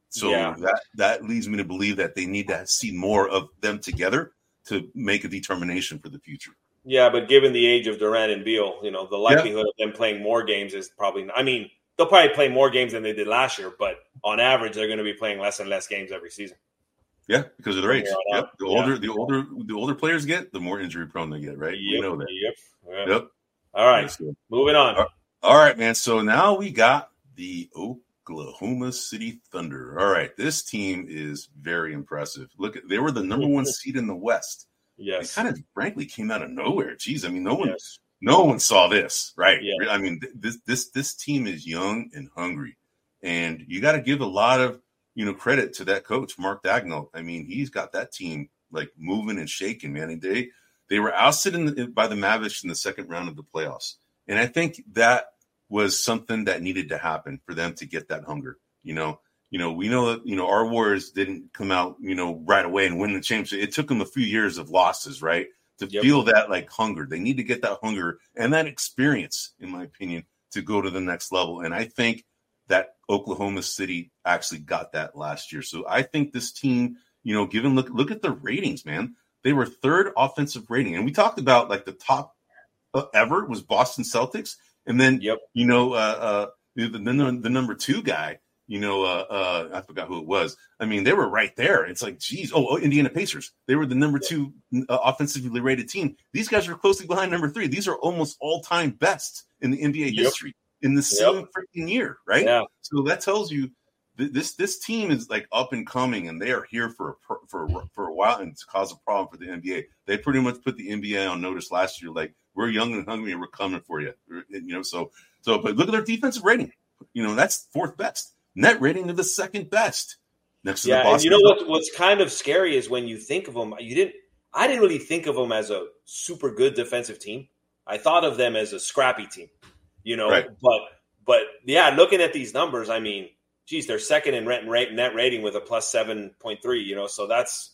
S1: So
S2: yeah.
S1: that that leads me to believe that they need to see more of them together to make a determination for the future.
S2: Yeah, but given the age of Durant and Beal, you know, the likelihood
S1: yeah.
S2: of them playing more games is probably. I mean, they'll probably play more games than they did last year, but on average, they're going to be playing less and less games every season.
S1: Yeah, because of their age. Yep. The older
S2: yeah.
S1: the older the older players get, the more injury prone they get. Right?
S2: Yep.
S1: We know that.
S2: Yep. Yep.
S1: yep.
S2: All right, moving on.
S1: All right, man. So now we got the Oklahoma City Thunder. All right, this team is very impressive. Look, at they were the number one seed in the West.
S2: Yes,
S1: they kind of frankly came out of nowhere. Jeez, I mean, no one,
S2: yes.
S1: no one saw this, right?
S2: Yeah.
S1: I mean, this this this team is young and hungry, and you got to give a lot of you know credit to that coach, Mark Daigneault. I mean, he's got that team like moving and shaking, man. And they they were ousted in the, by the Mavericks in the second round of the playoffs, and I think that was something that needed to happen for them to get that hunger. You know, you know, we know that, you know, our Warriors didn't come out, you know, right away and win the championship. It took them a few years of losses, right? To
S2: yep.
S1: feel that like hunger. They need to get that hunger and that experience, in my opinion, to go to the next level. And I think that Oklahoma City actually got that last year. So I think this team, you know, given look, look at the ratings, man, they were third offensive rating. And we talked about like the top ever was Boston Celtics. And then,
S2: yep.
S1: you know, uh, uh, the, the, the number two guy, you know, uh, uh, I forgot who it was. I mean, they were right there. It's like, geez, oh, oh Indiana Pacers. They were the number two uh, offensively rated team. These guys are closely behind number three. These are almost all-time best in the N B A
S2: yep.
S1: history in the same
S2: yep.
S1: freaking year, right?
S2: Yeah.
S1: So that tells you th- this this team is like up and coming, and they are here for a, for for a while and to cause a problem for the N B A. They pretty much put the N B A on notice last year, like, we're young and hungry, and we're coming for you. You know, so so. But look at their defensive rating. You know, that's fourth best. Net rating of the second best. Next to
S2: yeah,
S1: the Boston.
S2: And you know what? What's kind of scary is when you think of them. You didn't. I didn't really think of them as a super good defensive team. I thought of them as a scrappy team. You know,
S1: right.
S2: but but yeah, looking at these numbers, I mean, geez, they're second in rent rate net rating with a plus seven point three. You know, so that's.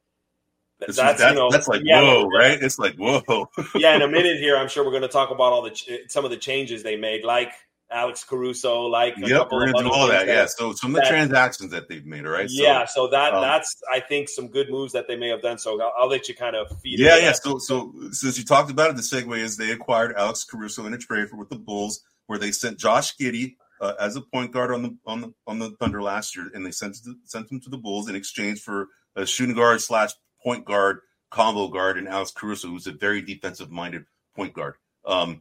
S1: That's,
S2: that's,
S1: that's,
S2: you know,
S1: that's like,
S2: yeah,
S1: whoa, right? It's like, whoa.
S2: yeah, in a minute here, I'm sure we're going to talk about all the ch- some of the changes they made, like Alex Caruso, like a
S1: yep,
S2: couple
S1: we're
S2: of
S1: going to do all that, that, yeah. So some of the
S2: that,
S1: transactions that they've made, all right?
S2: Yeah, so, so that
S1: um,
S2: that's, I think, some good moves that they may have done. So I'll, I'll let you kind of feed
S1: Yeah,
S2: it.
S1: yeah. So, so since you talked about it, the segue is they acquired Alex Caruso in a trade for with the Bulls, where they sent Josh Giddey uh, as a point guard on the on the on the Thunder last year, and they sent sent him to the Bulls in exchange for a shooting guard slash point guard combo guard and Alex Caruso, who's a very defensive-minded point guard. Um,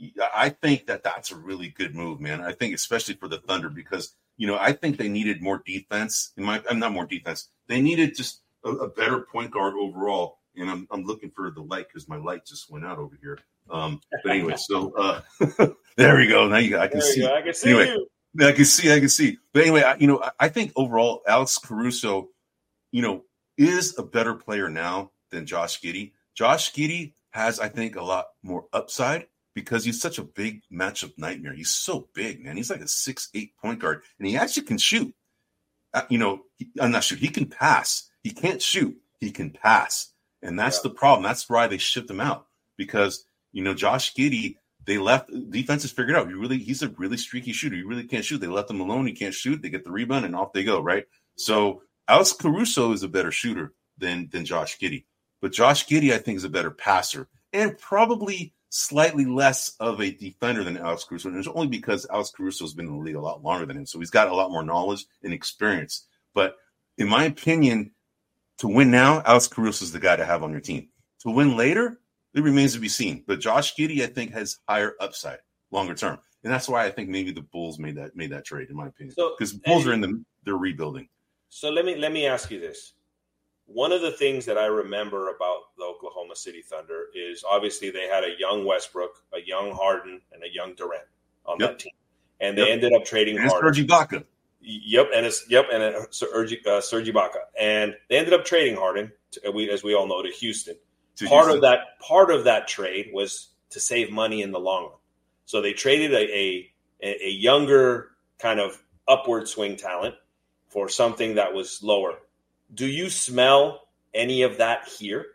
S1: I think that that's a really good move, man. I think especially for the Thunder because, you know, I think they needed more defense. In my, I'm not more defense. They needed just a, a better point guard overall. And I'm I'm looking for the light because my light just went out over here. Um, but anyway, so uh, there we go. Now you I can
S2: there
S1: see.
S2: I can see
S1: anyway,
S2: you.
S1: I can see. I can see. But anyway, I, you know, I, I think overall Alex Caruso, you know, is a better player now than Josh Giddey. Josh Giddey has, I think, a lot more upside because he's such a big matchup nightmare. He's so big, man. He's like a six eight point guard, and he actually can shoot. Uh, you know, he, I'm not sure. He can pass. He can't shoot. He can pass. And that's yeah. the problem. That's why they shipped him out because, you know, Josh Giddey, they left – defenses figured out he really he's a really streaky shooter. He really can't shoot. They left him alone. He can't shoot. They get the rebound, and off they go, right? So Alex Caruso is a better shooter than, than Josh Giddey. But Josh Giddey, I think, is a better passer and probably slightly less of a defender than Alex Caruso. And it's only because Alex Caruso has been in the league a lot longer than him. So he's got a lot more knowledge and experience. But in my opinion, to win now, Alex Caruso is the guy to have on your team. To win later, it remains to be seen. But Josh Giddey, I think, has higher upside longer term. And that's why I think maybe the Bulls made that made that trade, in my opinion. Because so, Bulls are in the they're rebuilding.
S2: So let me let me ask you this. One of the things that I remember about the Oklahoma City Thunder is obviously they had a young Westbrook, a young Harden, and a young Durant on yep. that team, and they yep. ended up trading
S1: and
S2: Harden.
S1: Serge Ibaka.
S2: Yep, and it's yep, and a, Serge, uh, Serge Ibaka, and they ended up trading Harden, to, we, as we all know, to Houston.
S1: To
S2: part
S1: Houston.
S2: of that part of that trade was to save money in the long run. So they traded a a, a younger kind of upward swing talent for something that was lower. Do you smell any of that here?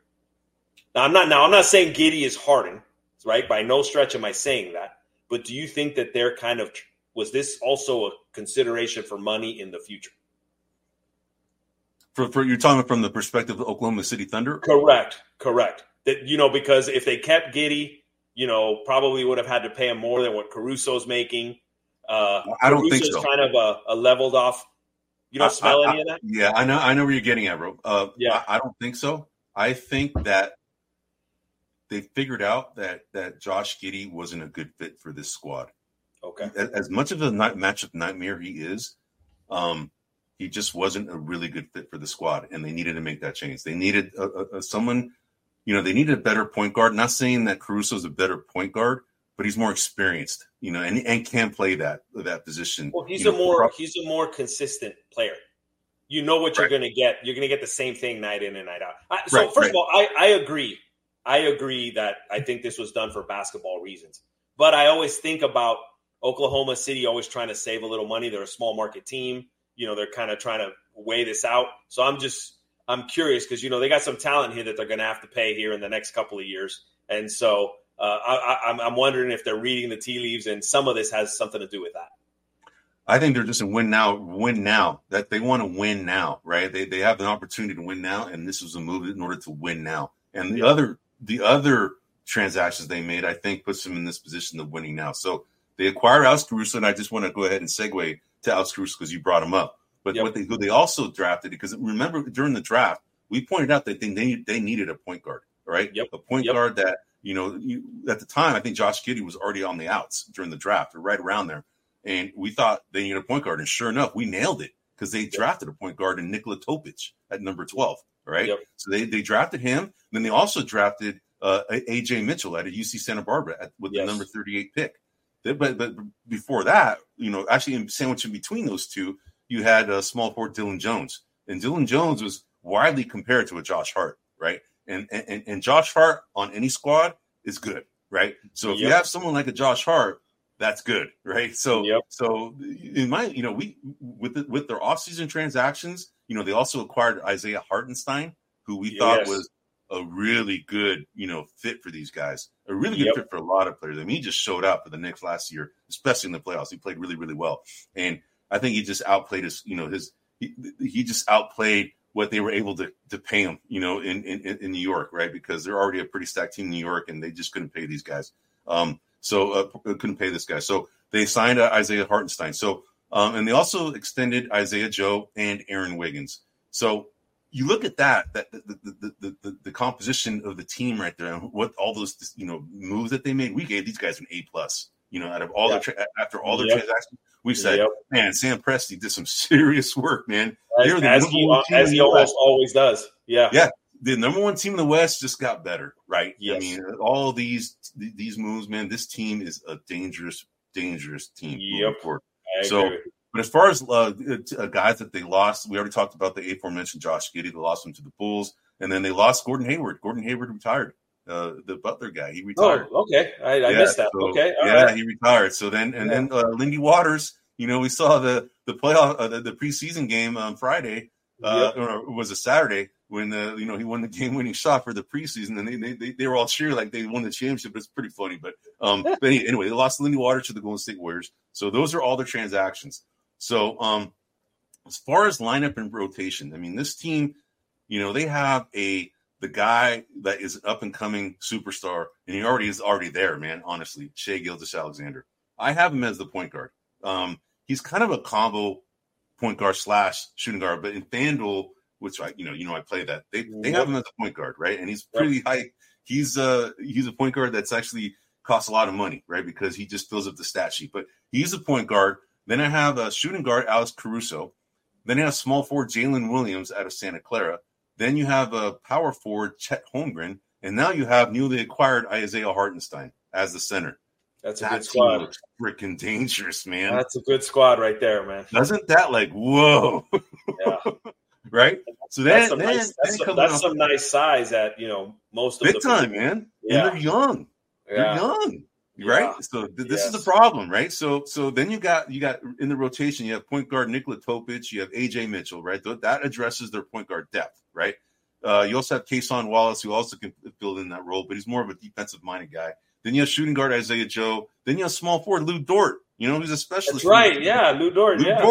S2: Now I'm not. Now I'm not saying Giddey is Harden, right? By no stretch am I saying that. But do you think that they're kind of was this also a consideration for money in the future?
S1: For, for you're talking from the perspective of Oklahoma City Thunder?
S2: Correct, correct. That you know, because if they kept Giddey, you know, probably would have had to pay him more than what Caruso's making. Uh,
S1: I don't
S2: Caruso's
S1: think so.
S2: kind of a, a leveled off. You don't
S1: I,
S2: smell
S1: I,
S2: any of that?
S1: Yeah, I know. I know where you're getting at, bro. Uh,
S2: Yeah,
S1: I, I don't think so. I think that they figured out that that Josh Giddey wasn't a good fit for this squad.
S2: Okay.
S1: As, as much of a night, matchup nightmare he is, um, he just wasn't a really good fit for the squad, and they needed to make that change. They needed a, a, a someone, you know, they needed a better point guard. Not saying that Caruso's a better point guard, but he's more experienced, you know, and and can play that that position.
S2: Well, he's
S1: you
S2: a
S1: know,
S2: more
S1: pro-
S2: he's a more consistent player. You know what you're
S1: Right.
S2: going to get. You're going to get the same thing night in and night out. I, so
S1: Right,
S2: first
S1: right.
S2: of all, I, I agree. I agree that I think this was done for basketball reasons. But I always think about Oklahoma City always trying to save a little money. They're a small market team. You know, they're kind of trying to weigh this out. So I'm just I'm curious because, you know, they got some talent here that they're going to have to pay here in the next couple of years. And so uh, I, I, I'm wondering if they're reading the tea leaves, and some of this has something to do with that.
S1: I think they're just a win now, win now. That they want to win now, right? They they have an opportunity to win now, and this was a move in order to win now. And the
S2: Yeah.
S1: other the other transactions they made, I think, puts them in this position of winning now. So they acquired Alex Caruso, and I just want to go ahead and segue to Alex Caruso because you brought him up. But
S2: Yep.
S1: what they they also drafted, because remember during the draft, we pointed out that they they, they needed a point guard, right?
S2: Yep.
S1: A point
S2: Yep.
S1: guard that, you know, you, at the time, I think Josh Giddey was already on the outs during the draft, or right around there. And we thought they needed a point guard. And sure enough, we nailed it because they drafted a point guard in Nikola Topic at number twelve, right?
S2: Yep.
S1: So they, they drafted him. Then they also drafted uh, A J Mitchell at a U C Santa Barbara at, with
S2: Yes.
S1: the number thirty-eight pick. They, but, but before that, you know, actually in sandwich in between those two, you had uh, small forward Dylan Jones. And Dylan Jones was widely compared to a Josh Hart, right? And, and, and Josh Hart on any squad is good, right? So if
S2: Yep.
S1: you have someone like a Josh Hart, that's good, right? So,
S2: Yep.
S1: so in my, you know, we with the, with their offseason transactions, you know, they also acquired Isaiah Hartenstein, who we thought
S2: Yes.
S1: was a really good, you know, fit for these guys, a really good
S2: Yep.
S1: fit for a lot of players. I mean, he just showed up for the Knicks last year, especially in the playoffs. He played really, really well, and I think he just outplayed his, you know, his he, he just outplayed what they were able to to pay him, you know, in in in New York, right? Because they're already a pretty stacked team in New York, and they just couldn't pay these guys. Um, So uh, couldn't pay this guy. So they signed uh, Isaiah Hartenstein. So um, and they also extended Isaiah Joe and Aaron Wiggins. So you look at that, that the the, the, the, the, the composition of the team right there, and what all those you know moves that they made. We gave these guys an A plus. You know, out of all
S2: Yeah.
S1: the tra- after all their
S2: Yep.
S1: transactions, we said,
S2: Yep.
S1: man, Sam Presti did some serious work, man.
S2: As,
S1: They were the
S2: as
S1: number
S2: he,
S1: one team
S2: as
S1: in
S2: he
S1: the
S2: almost
S1: West.
S2: always does. Yeah.
S1: Yeah, the number one team in the West just got better, right?
S2: Yes.
S1: I mean, all these these moves, man. This team is a dangerous, dangerous team.
S2: Yep.
S1: moving forward.
S2: I
S1: So,
S2: agree.
S1: but as far as uh, uh, guys that they lost, we already talked about the aforementioned Josh Giddey. They lost him to the Bulls, and then they lost Gordon Hayward. Gordon Hayward retired. Uh, the Butler guy, he retired.
S2: Oh, okay. I, I
S1: Yeah,
S2: missed that.
S1: so,
S2: Okay. All
S1: yeah,
S2: right.
S1: he retired. So then, and
S2: Yeah.
S1: then uh, Lindy Waters. You know, we saw the the playoff, uh, the, the preseason game on Friday. Uh,
S2: Yep.
S1: or it was a Saturday when uh, you know he won the game-winning shot for the preseason, and they they, they, they were all cheering like they won the championship. It's pretty funny, but um, but anyway, anyway, they lost Lindy Waters to the Golden State Warriors. So those are all their transactions. So um, as far as lineup and rotation, I mean, this team, you know, they have a the guy that is an up and coming superstar, and he already is already there, man. Honestly, Shai Gilgeous-Alexander. I have him as the point guard. Um, he's kind of a combo point guard slash shooting guard, but in FanDuel, which I, you know, you know, I play that. They they have him as a point guard, right? And he's pretty high. He's uh he's a point guard that's actually costs a lot of money, right? Because he just fills up the stat sheet. But he's a point guard. Then I have a shooting guard, Alex Caruso. Then I have small forward Jalen Williams out of Santa Clara. Then you have a power forward Chet Holmgren, and now you have newly acquired Isaiah Hartenstein as the center.
S2: That's a
S1: That
S2: good squad.
S1: team looks freaking dangerous, man.
S2: That's a good squad right there, man.
S1: Doesn't that like whoa?
S2: Yeah.
S1: Right? So
S2: That's
S1: then,
S2: some,
S1: then,
S2: nice,
S1: then
S2: that's, some,
S1: coming
S2: that's
S1: off-
S2: some nice size at, you know, most of
S1: big
S2: the
S1: time, man.
S2: Yeah.
S1: And they're young. They're
S2: Yeah.
S1: young. Right?
S2: Yeah.
S1: So th- this is
S2: Yes.
S1: the problem, right? So so then you got you got in the rotation, you have point guard Nikola Topic, you have A J Mitchell, right? Th- That addresses their point guard depth, right? Uh, you also have Kason Wallace, who also can fill in that role, but he's more of a defensive minded guy. Then you have shooting guard Isaiah Joe. Then you have small forward Lou Dort. You know, he's a specialist.
S2: That's right. Yeah. Lou Dort.
S1: Lou
S2: Yeah.
S1: Dort.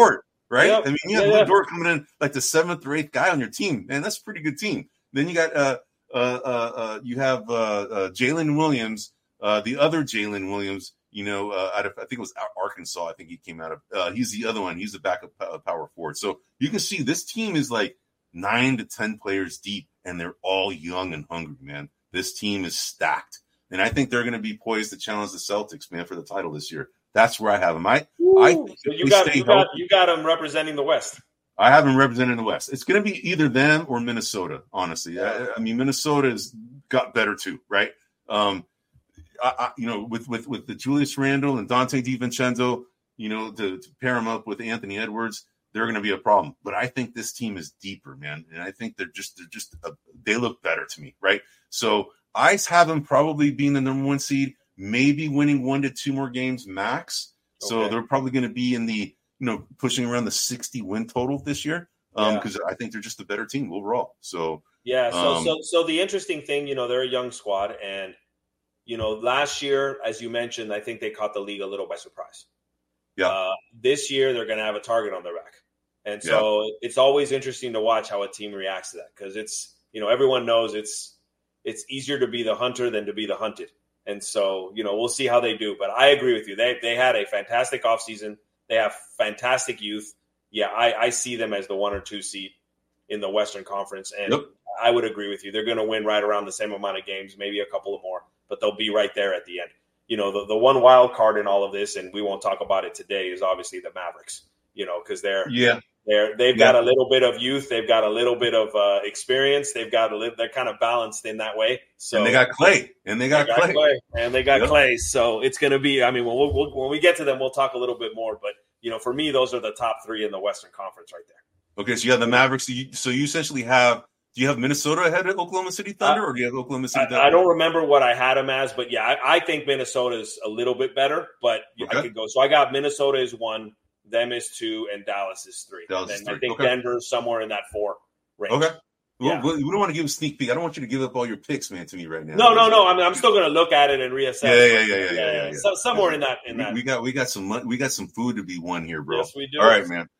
S1: right?
S2: Yep.
S1: I mean, you have
S2: yeah,
S1: Lindor yeah. coming in like the seventh or eighth guy on your team, man. That's a pretty good team. Then you got uh uh uh, uh you have uh, uh Jalen Williams, uh the other Jalen Williams, you know, uh, out of I think it was Arkansas. I think he came out of. Uh, he's the other one. He's the backup power forward. So you can see this team is like nine to ten players deep, and they're all young and hungry, man. This team is stacked, and I think they're going to be poised to challenge the Celtics, man, for the title this year. That's where I have them. I, I think
S2: so you got you got you got them representing the West.
S1: I have them representing the West. It's going to be either them or Minnesota. Honestly,
S2: yeah.
S1: I, I mean Minnesota's got better too, right? Um, I, I, you know, with with with the Julius Randle and Dante DiVincenzo, you know, to, to pair them up with Anthony Edwards, they're going to be a problem. But I think this team is deeper, man, and I think they're just they're just a, they look better to me, right? So I have them probably being the number one seed, maybe winning one to two more games max. So okay. they're probably going to be in the you know pushing around the sixty win total this year because um, yeah. I think they're just a better team overall. So
S2: yeah, so
S1: um,
S2: so so the interesting thing, you know, they're a young squad and. You know, last year, as you mentioned, I think they caught the league a little by surprise.
S1: Yeah.
S2: Uh, this year, they're going to have a target on their back. And so yeah. it's always interesting to watch how a team reacts to that because it's, you know, everyone knows it's it's easier to be the hunter than to be the hunted. And so, you know, we'll see how they do. But I agree with you. They they had a fantastic offseason. They have fantastic youth. Yeah, I, I see them as the one or two seed in the Western Conference. And yep. I would agree with you. They're going to win right around the same amount of games, maybe a couple of more. But they'll be right there at the end. You know, the, the one wild card in all of this, and we won't talk about it today, is obviously the Mavericks. You know, because they're
S1: yeah
S2: they're they've
S1: yeah.
S2: got a little bit of youth, they've got a little bit of uh, experience, they've got a li- they're kind of balanced in that way. So
S1: and they got Clay, and they got,
S2: they got
S1: Clay.
S2: Clay, and they got
S1: yep.
S2: Clay. So it's going to be. I mean, when we'll, we'll, when we get to them, we'll talk a little bit more. But you know, for me, those are the top three in the Western Conference right there.
S1: Okay, so you have the Mavericks. So you, so you essentially have. Do you have Minnesota ahead of Oklahoma City Thunder, or do you have Oklahoma City Thunder?
S2: I, I don't remember what I had them as, but yeah, I, I think Minnesota is a little bit better, but okay. I could go. So I got Minnesota is one, them is two, and Dallas is three.
S1: Dallas
S2: and
S1: is three.
S2: I think
S1: okay.
S2: Denver's somewhere in that four range.
S1: Okay.
S2: Yeah.
S1: Well, we don't want to give a sneak peek. I don't want you to give up all your picks, man, to me right now.
S2: No, no, no. I mean, I'm still going to look at it and reassess.
S1: Yeah, yeah, yeah, yeah, yeah. yeah, yeah.
S2: So, somewhere in that, in
S1: we,
S2: that.
S1: We got, we got some, we got some food to be won here, bro.
S2: Yes, we do.
S1: All right, man.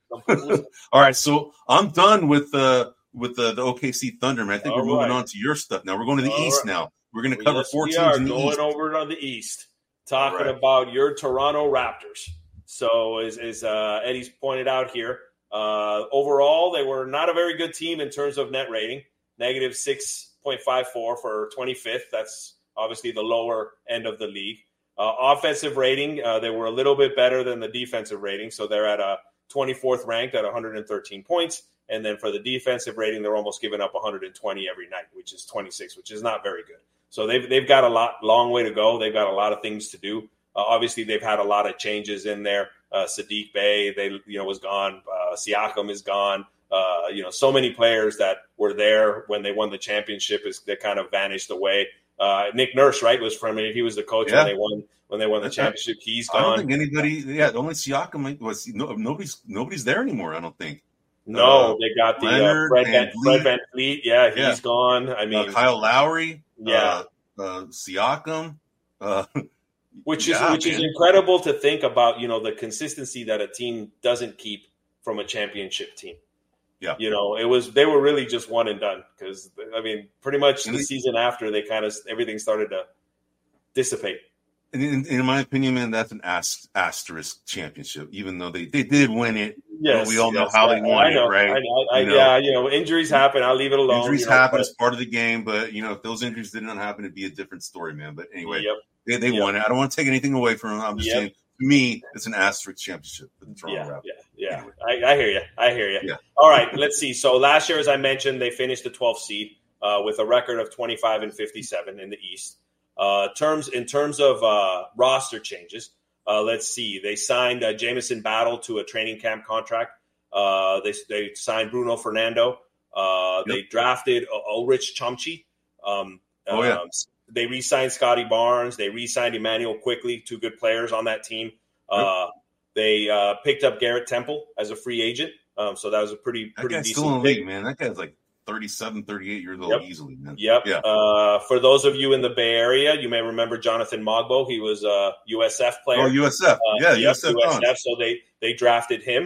S1: All right, so I'm done with the with the, the O K C Thunder, man. I think all we're moving right. on to your stuff now. We're going to the all East right. now. We're going to cover
S2: yes,
S1: four
S2: we
S1: teams
S2: are
S1: in the
S2: going
S1: East.
S2: over on the East, talking
S1: right.
S2: about your Toronto Raptors. So, as, as uh, Eddie's pointed out here, uh, overall they were not a very good team in terms of net rating, negative six point five four for twenty-fifth. That's obviously the lower end of the league. Uh, offensive rating, uh, they were a little bit better than the defensive rating, so they're at a twenty-fourth ranked at one hundred thirteen points. And then for the defensive rating, they're almost giving up one hundred twenty every night, which is twenty-six, which is not very good. So they've they've got a lot long way to go. They've got a lot of things to do. Uh, obviously, they've had a lot of changes in there. Uh, Sadiq Bey, they you know was gone. Uh, Siakam is gone. Uh, you know, so many players that were there when they won the championship is they kind of vanished away. Uh, Nick Nurse, right, was from it. He was the coach
S1: yeah.
S2: when they won when they won the That's championship. Right. He's gone.
S1: I don't think anybody. Yeah, only Siakam was. No, nobody's nobody's there anymore. I don't think.
S2: No,
S1: uh,
S2: they got the uh, Fred, Van, Fred Van Fleet. Yeah, he's
S1: yeah.
S2: gone. I mean,
S1: uh, Kyle Lowry.
S2: Yeah,
S1: uh, uh, Siakam. Uh,
S2: which
S1: yeah,
S2: is which
S1: man.
S2: is incredible to think about. You know, the consistency that a team doesn't keep from a championship team.
S1: Yeah,
S2: you know, it was they were really just one and done because I mean, pretty much the season after they kind of everything started to dissipate.
S1: In, in my opinion, man, that's an asterisk championship. Even though they, they did win it,
S2: yes,
S1: we all know
S2: yes,
S1: how
S2: I,
S1: they won
S2: I know,
S1: it, right?
S2: I know, I,
S1: you know,
S2: yeah, you know, injuries happen. I'll leave it alone.
S1: Injuries
S2: you know,
S1: happen
S2: but,
S1: as part of the game, but you know, if those injuries did not happen, it'd be a different story, man. But anyway,
S2: yep,
S1: they they
S2: yep.
S1: won it. I don't want to take anything away from them. I'm just
S2: yep.
S1: saying, to me, it's an asterisk championship for the Toronto
S2: yeah,
S1: Raptors.
S2: Yeah, yeah,
S1: anyway.
S2: I, I hear you. I hear you.
S1: Yeah.
S2: All right, let's see. So last year, as I mentioned, they finished the twelfth seed uh, with a record of twenty-five and fifty-seven in the East. Uh, terms in terms of uh, roster changes, uh, let's see. They signed uh, Jamison Battle to a training camp contract. Uh, they they signed Bruno Fernando. Uh, yep. They drafted Ulrich Chomchi. Um,
S1: oh yeah.
S2: Um, they re-signed Scotty Barnes. They re-signed Emmanuel Quickly, two good players on that team.
S1: Yep.
S2: Uh, they uh, picked up Garrett Temple as a free agent. Um, so that was a pretty
S1: that
S2: pretty
S1: guy's
S2: decent
S1: still in the
S2: pick.
S1: league, man. That guy's like thirty-seven, thirty-eight years old
S2: yep.
S1: easily, man.
S2: Yep.
S1: Yeah.
S2: Uh, for those of you in the Bay Area, you may remember Jonathan Mogbo. He was a U S F player.
S1: Oh, U S F.
S2: Uh,
S1: yeah,
S2: yep,
S1: U S F.
S2: U S F. So they, they drafted him.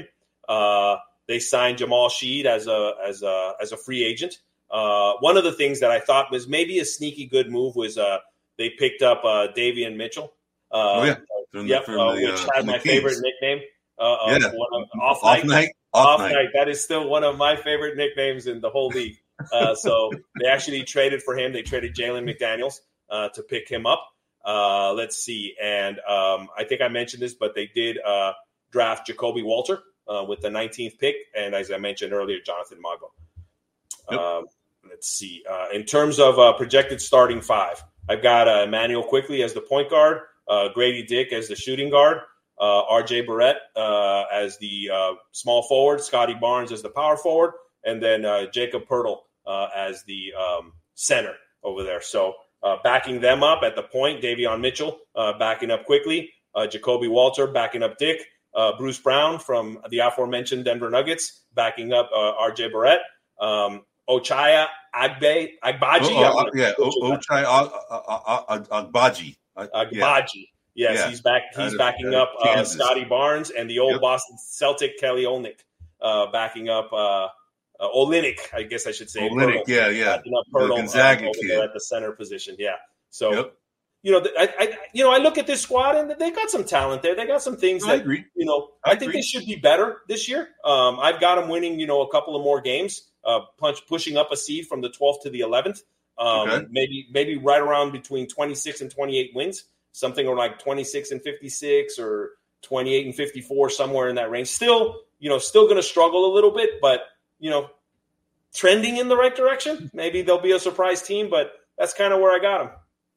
S2: Uh, they signed Jamal Sheed as a as a as a free agent. Uh, one of the things that I thought was maybe a sneaky good move was uh, they picked up uh, Davion Mitchell. Uh,
S1: oh yeah,
S2: from yep,
S1: from
S2: uh,
S1: the,
S2: which
S1: uh,
S2: had my favorite nickname. Uh,
S1: yeah,
S2: of one of, off,
S1: off
S2: night.
S1: night,
S2: off,
S1: off
S2: night.
S1: night.
S2: That is still one of my favorite nicknames in the whole league. Uh, so they actually traded for him. They traded Jalen McDaniels uh, to pick him up. Uh, let's see, and um, I think I mentioned this, but they did uh, draft Jacoby Walter uh, with the nineteenth pick, and as I mentioned earlier, Jonathan Mago.
S1: Yep.
S2: Um, let's see. Uh, in terms of uh, projected starting five, I've got uh, Emmanuel Quickly as the point guard, uh, Grady Dick as the shooting guard, uh, R J Barrett uh, as the uh, small forward, Scotty Barnes as the power forward, and then uh, Jacob Poeltl uh, as the um, center over there. So uh, backing them up at the point, Davion Mitchell uh, backing up Quickly, uh, Jacoby Walter backing up Dick, uh, Bruce Brown from the aforementioned Denver Nuggets backing up uh, R J Barrett, um, Ochai Agbe Agbaji.
S1: Oh, uh, yeah, Ochai Agbaji.
S2: Agbaji. Yes, yeah. he's back. He's backing up uh, Scotty Barnes and the old yep. Boston Celtic Kelly Olynyk, uh, backing up uh, uh, Olynyk. I guess I should say
S1: Olynyk.
S2: Poeltl,
S1: yeah, yeah.
S2: Backing up Poeltl,
S1: Gonzaga
S2: um, over
S1: kid.
S2: there at the center position. Yeah. So,
S1: yep.
S2: you know, I, I, you know, I look at this squad and they got some talent there. They got some things
S1: I
S2: that
S1: agree.
S2: you know.
S1: I,
S2: I think
S1: agree.
S2: they should be better this year. Um, I've got them winning, you know, a couple of more games, uh, punch pushing up a seed from the twelfth to the eleventh. Um,
S1: okay.
S2: Maybe, maybe right around between twenty-six and twenty-eight wins. Something like twenty-six and fifty-six or twenty-eight and fifty-four, somewhere in that range. Still, you know, still going to struggle a little bit, but, you know, trending in the right direction. Maybe they'll be a surprise team, but that's kind of where I got them.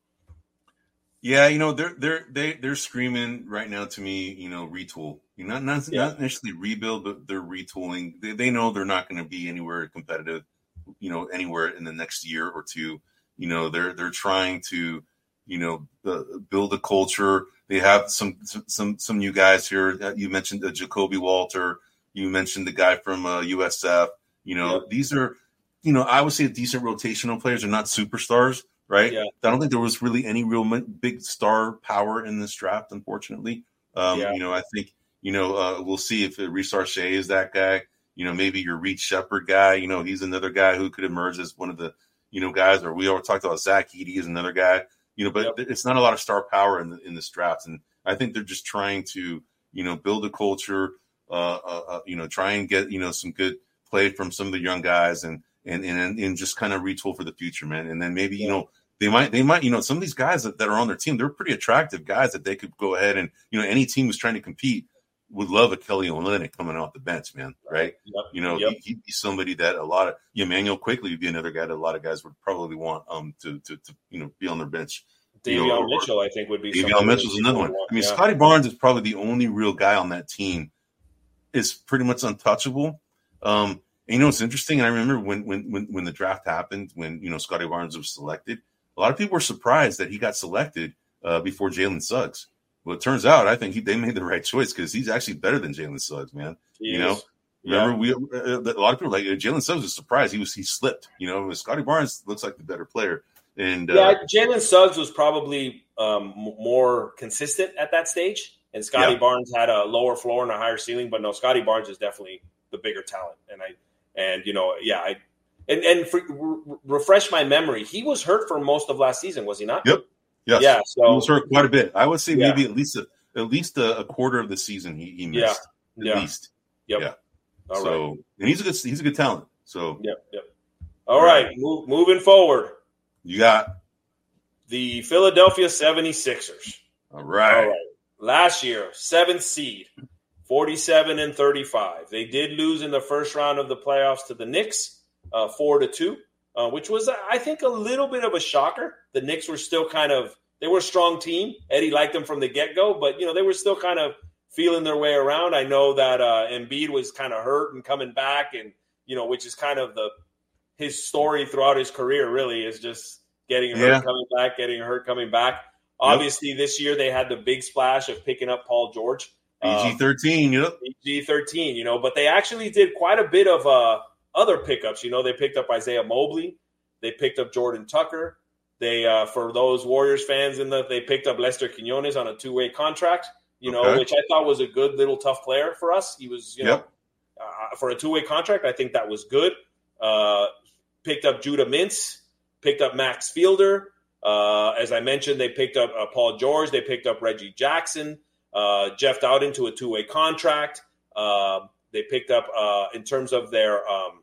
S1: Yeah, you know, they're they're they they're screaming right now to me, you know, retool. You know, not not,
S2: Yeah.
S1: not initially rebuild, but they're retooling. They they know they're not going to be anywhere competitive, you know, anywhere in the next year or two. You know, they're they're trying to, you know, uh, build a culture. They have some some some new guys here. You mentioned uh, Jacoby Walter. You mentioned the guy from uh, U S F. You know,
S2: Yep.
S1: these are, you know, I would say decent rotational players. They're not superstars, right?
S2: Yeah.
S1: I don't think there was really any real big star power in this draft, unfortunately. Um,
S2: Yeah.
S1: You know, I think, you know, uh, we'll see if Reece Shea is that guy. You know, maybe your Reed Shepherd guy. You know, he's another guy who could emerge as one of the, you know, guys. Or we already talked about Zach Edey is another guy. You know, but
S2: Yep.
S1: it's not a lot of star power in the, in this draft, and I think they're just trying to, you know, build a culture. Uh, uh, uh, you know, try and get, you know, some good play from some of the young guys, and and and, and just kind of retool for the future, man. And then maybe, you know, they might they might, you know, some of these guys that, that are on their team, they're pretty attractive guys that they could go ahead and, you know, any team who's trying to compete would love a Kelly Olynyk coming off the bench, man. Right?
S2: Yep.
S1: You know,
S2: Yep.
S1: he, he'd be somebody that a lot of yeah, Emmanuel Quickly would be another guy that a lot of guys would probably want um to to, to you know be on their bench.
S2: Davion
S1: You know,
S2: Mitchell, I think, would be.
S1: Davion
S2: somebody
S1: Mitchell's
S2: that
S1: another
S2: people
S1: one.
S2: want.
S1: I mean,
S2: Yeah.
S1: Scotty Barnes is probably the only real guy on that team. Is pretty much untouchable. Um, and you know, it's interesting. I remember when when when when the draft happened, when you know Scotty Barnes was selected, a lot of people were surprised that he got selected uh, before Jalen Suggs. Well, it turns out I think he, they made the right choice because he's actually better than Jalen Suggs, man.
S2: He
S1: you know,
S2: is.
S1: remember
S2: Yeah.
S1: we uh, a lot of people were like Jalen Suggs was surprised. He was he slipped. You know, Scotty Barnes looks like the better player. And
S2: Yeah,
S1: uh,
S2: Jalen Suggs was probably um, m- more consistent at that stage, and Scotty
S1: Yeah.
S2: Barnes had a lower floor and a higher ceiling. But no, Scotty Barnes is definitely the bigger talent. And I, and you know, yeah, I, and and for, re- refresh my memory, he was hurt for most of last season, was he not?
S1: Yep. Yes.
S2: Yeah. So
S1: he was hurt quite a bit. I would say
S2: Yeah.
S1: maybe at least a, at least a, a quarter of the season he, he missed. At
S2: yeah.
S1: least.
S2: Yep.
S1: Yeah.
S2: All
S1: so
S2: right.
S1: and he's a good he's a good talent. So
S2: Yep. Yep. All right. Move, moving forward,
S1: you got
S2: the Philadelphia seventy-sixers.
S1: all right.
S2: All right. Last year, seventh seed, forty-seven and thirty-five. They did lose in the first round of the playoffs to the Knicks, uh, four to two, uh, which was, I think, a little bit of a shocker. The Knicks were still kind of, they were a strong team. Eddie liked them from the get-go, but, you know, they were still kind of feeling their way around. I know that uh, Embiid was kind of hurt and coming back, and, you know, which is kind of the his story throughout his career, really, is just getting hurt,
S1: Yeah.
S2: coming back, getting hurt, coming back. Obviously, this year they had the big splash of picking up Paul George.
S1: P G thirteen, yep.
S2: P G thirteen, you know, but they actually did quite a bit of uh, other pickups. You know, they picked up Isaiah Mobley. They picked up Jordan Tucker. They, uh, for those Warriors fans, in the, they picked up Lester Quinones on a two-way contract, you know,
S1: Okay.
S2: which I thought was a good little tough player for us. He was, you know,
S1: Yep.
S2: uh, for a two-way contract, I think that was good. Uh, picked up Judah Mintz, picked up Max Fielder. Uh, as I mentioned, they picked up uh, Paul George. They picked up Reggie Jackson. Uh, Jeff Dowden to a two-way contract. Uh, they picked up, uh, in terms of their um,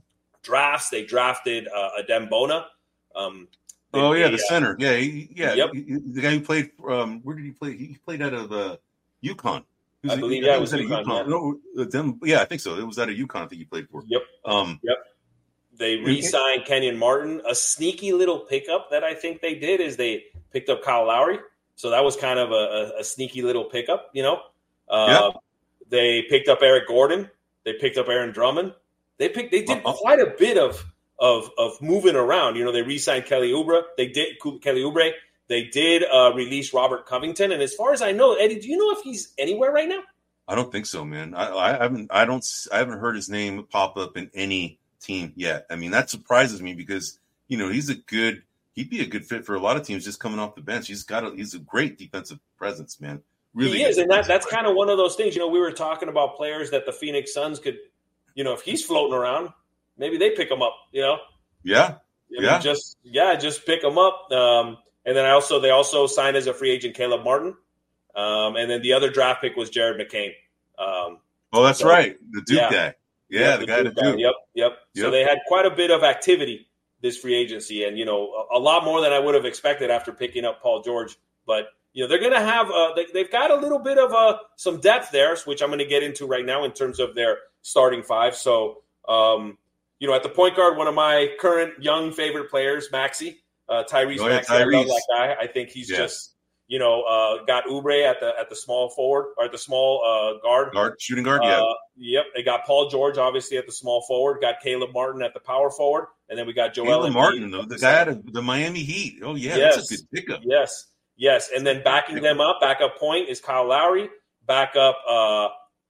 S2: drafts, they drafted uh, Adem Bona. Um, they,
S1: oh, yeah,
S2: they,
S1: the center. Yeah, he, yeah.
S2: Yep.
S1: He, the guy who played, um, where did he play? He played out of uh, UConn.
S2: I believe, yeah, it was
S1: at
S2: UConn.
S1: UConn.
S2: Yeah.
S1: No, them, yeah, I think so. It was out of UConn. I think he played for.
S2: Yep.
S1: Um,
S2: yep. They re-signed Kenyon Martin. A sneaky little pickup that I think they did is they picked up Kyle Lowry. So that was kind of a, a, a sneaky little pickup, you know. Uh,
S1: yep.
S2: They picked up Eric Gordon. They picked up Aaron Drummond. They picked. They did
S1: uh-huh.
S2: quite a bit of of of moving around. You know, they re-signed Kelly Oubre. They did Kelly Oubre. They did uh, release Robert Covington. And as far as I know, Eddie, do you know if he's anywhere right now?
S1: I don't think so, man. I, I haven't. I don't. I haven't heard his name pop up in any team yet. I mean, that surprises me because, you know, he's a good, he'd be a good fit for a lot of teams just coming off the bench. He's got a, he's a great defensive presence, man. Really
S2: he is. And that, that's kind of one of those things, you know, we were talking about players that the Phoenix Suns could, you know, if he's floating around, maybe they pick him up, you know?
S1: Yeah.
S2: I mean,
S1: yeah.
S2: Just, yeah, just pick him up. Um, and then I also, they also signed as a free agent, Caleb Martin. Um, and then the other draft pick was Jared McCain. Um,
S1: oh, that's
S2: so,
S1: right. The Duke
S2: yeah.
S1: guy. Yeah,
S2: yeah,
S1: the, the guy that Duke.
S2: Yep, yep. So
S1: yep.
S2: they had quite a bit of activity this free agency, and you know, a, a lot more than I would have expected after picking up Paul George. But you know, they're going to have uh, they, they've got a little bit of uh, some depth there, which I'm going to get into right now in terms of their starting five. So, um, you know, at the point guard, one of my current young favorite players, Maxey, uh, Tyrese
S1: oh, yeah,
S2: Maxey. I
S1: Tyrese.
S2: love that guy. I think he's
S1: yeah.
S2: just. You know, uh, got Oubre at the at the small forward or at the small uh, guard,
S1: guard, shooting guard. Yeah,
S2: uh, yep. They got Paul George obviously at the small forward. Got Caleb Martin at the power forward, and then we got Joel
S1: Caleb
S2: Embiid
S1: Martin, though, the guy at the Miami Heat. Oh yeah,
S2: yes.
S1: that's a good pickup.
S2: Yes, yes. And then backing them up, backup point is Kyle Lowry. Backup uh,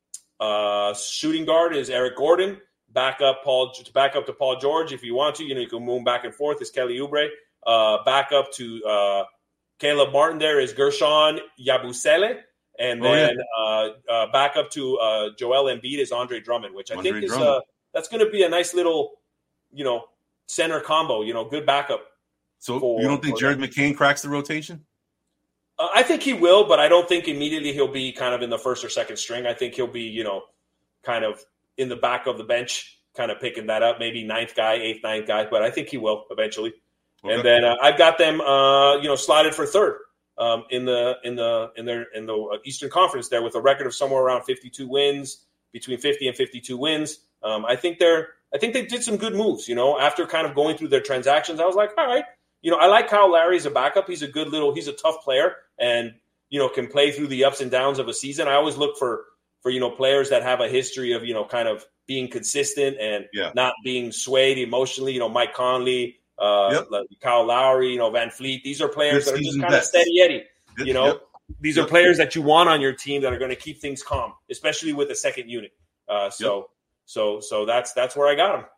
S2: uh, shooting guard is Eric Gordon. Backup Paul, back up to Paul George if you want to. You know, you can move back and forth. Is Kelly Oubre. Uh, back up to. Uh, Caleb Martin there is Gershon Yabusele. And then oh, yeah. uh, uh, back up to uh, Joel Embiid is Andre Drummond, which I
S1: Andre
S2: think is
S1: Drummond.
S2: uh, that's going to be a nice little, you know, center combo, you know, good backup.
S1: So
S2: for,
S1: you don't think Jared them. McCain cracks the rotation?
S2: Uh, I think he will, but I don't think immediately he'll be kind of in the first or second string. I think he'll be, you know, kind of in the back of the bench, kind of picking that up, maybe ninth guy, eighth, ninth guy, but I think he will eventually. Okay. And then uh, I've got them, uh, you know, slotted for third um, in the in the in their in the Eastern Conference there with a record of somewhere around fifty-two wins, between fifty and fifty-two wins. Um, I think they're I think they did some good moves. You know, after kind of going through their transactions, I was like, all right, you know, I like Kyle Lowry as a backup. He's a good little, he's a tough player, and you know, can play through the ups and downs of a season. I always look for for you know players that have a history of you know kind of being consistent and
S1: yeah.
S2: not being swayed emotionally. You know, Mike Conley. Uh,
S1: yep.
S2: like Kyle Lowry, you know, Van Fleet. These are players
S1: Good
S2: that are just kind
S1: bets.
S2: of steady Eddie.
S1: Good,
S2: you know,
S1: yep.
S2: these
S1: yep.
S2: are players that you want on your team that are going to keep things calm, especially with a second unit. Uh, so, yep. so, so that's that's where I got them.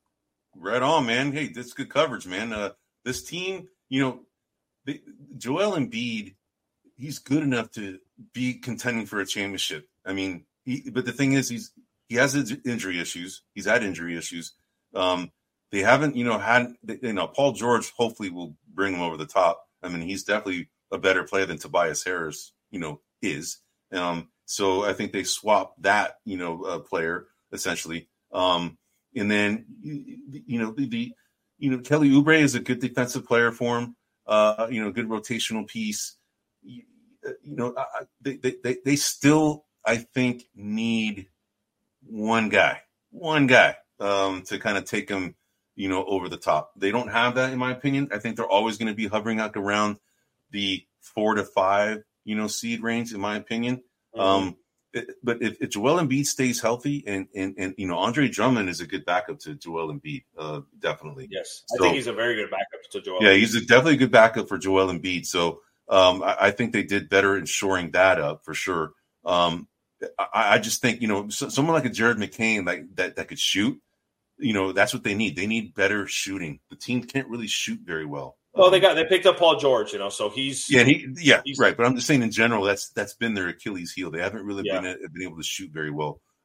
S1: Right on, man. Hey, that's good coverage, man. Uh, this team, you know, the, Joel Embiid, he's good enough to be contending for a championship. I mean, he, but the thing is, he's he has injury issues. He's had injury issues. Um, They haven't, you know, had, you know, Paul George hopefully will bring him over the top. I mean, he's definitely a better player than Tobias Harris, you know, is. Um, so I think they swapped that, you know, uh, player essentially. Um, and then, you, you know, the, the, you know, Kelly Oubre is a good defensive player for him, uh, you know, good rotational piece. You, you know, I, they, they, they still, I think, need one guy, one guy um, to kind of take them, you know, over the top. They don't have that, in my opinion. I think they're always going to be hovering out around the four to five, you know, seed range, in my opinion. Mm-hmm. Um, it, but if, if Joel Embiid stays healthy and, and, and, you know, Andre Drummond is a good backup to Joel Embiid, uh, definitely.
S2: Yes.
S1: So,
S2: I think he's a very good backup to Joel
S1: Yeah,
S2: Embiid.
S1: he's a, definitely a good backup for Joel Embiid. So um, I, I think they did better in shoring that up for sure. Um, I, I just think, you know, so, someone like a Jared McCain like that, that could shoot, you know, that's what they need. They need better shooting. The team can't really shoot very well.
S2: Well,
S1: um,
S2: they got they picked up Paul George, you know, so he's
S1: yeah, he yeah,
S2: he's,
S1: right. But I'm just saying in general, that's that's been their Achilles heel. They haven't really
S2: yeah.
S1: been been able to shoot very well.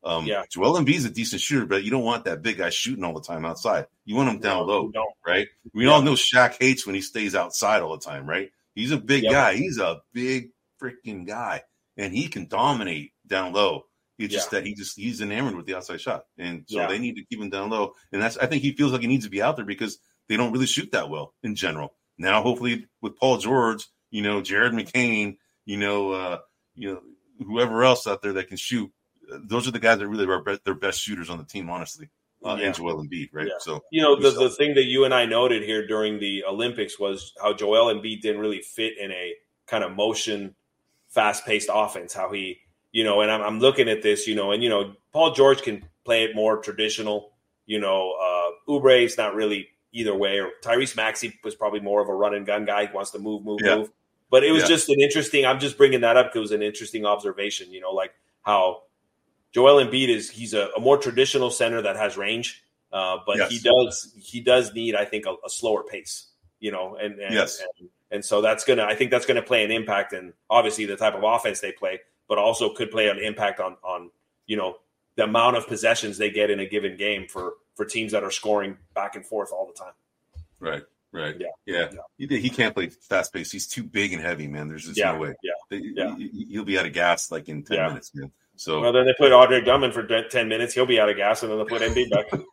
S1: Um,
S2: yeah.
S1: Joel Embiid's a decent shooter, but you don't want that big guy shooting all the time outside. You want him down
S2: no,
S1: low, right? We
S2: yeah.
S1: all know Shaq hates when he stays outside all the time, right? He's a big
S2: yep.
S1: guy. He's a big freaking guy, and he can dominate down low. It's just
S2: yeah.
S1: that he just he's enamored with the outside shot, and so
S2: yeah.
S1: they need to keep him down low. And that's I think he feels like he needs to be out there because they don't really shoot that well in general. Now, hopefully, with Paul George, you know, Jared McCain, you know, uh, you know, whoever else out there that can shoot. Those are the guys that really are be- their best shooters on the team, honestly. Uh,
S2: yeah.
S1: And Joel Embiid, right?
S2: Yeah.
S1: So
S2: you know the, the thing that you and I noted here during the Olympics was how Joel Embiid didn't really fit in a kind of motion, fast-paced offense. How he, you know, and I'm, I'm looking at this, you know, and you know Paul George can play it more traditional. You know, uh, Oubre is not really either way. Or Tyrese Maxey was probably more of a run and gun guy. He wants to move, move,
S1: yeah.
S2: move. But it was
S1: yeah.
S2: just an interesting. I'm just bringing that up because it was an interesting observation. You know, like how Joel Embiid is he's a, a more traditional center that has range, uh, but
S1: yes.
S2: he does he does need I think a, a slower pace, you know, and and,
S1: yes.
S2: and and so that's gonna I think that's gonna play an impact in obviously the type of offense they play, but also could play an impact on on you know the amount of possessions they get in a given game for for teams that are scoring back and forth all the time.
S1: Right. Right.
S2: Yeah.
S1: Yeah.
S2: yeah.
S1: He, he can't play fast pace. He's too big and heavy, man. There's just
S2: yeah.
S1: no way.
S2: Yeah.
S1: They,
S2: yeah.
S1: He, he'll be out of gas like in ten
S2: yeah.
S1: minutes, man. So
S2: well, then they put Andre Drummond for ten minutes. He'll be out of gas, and then they put Embiid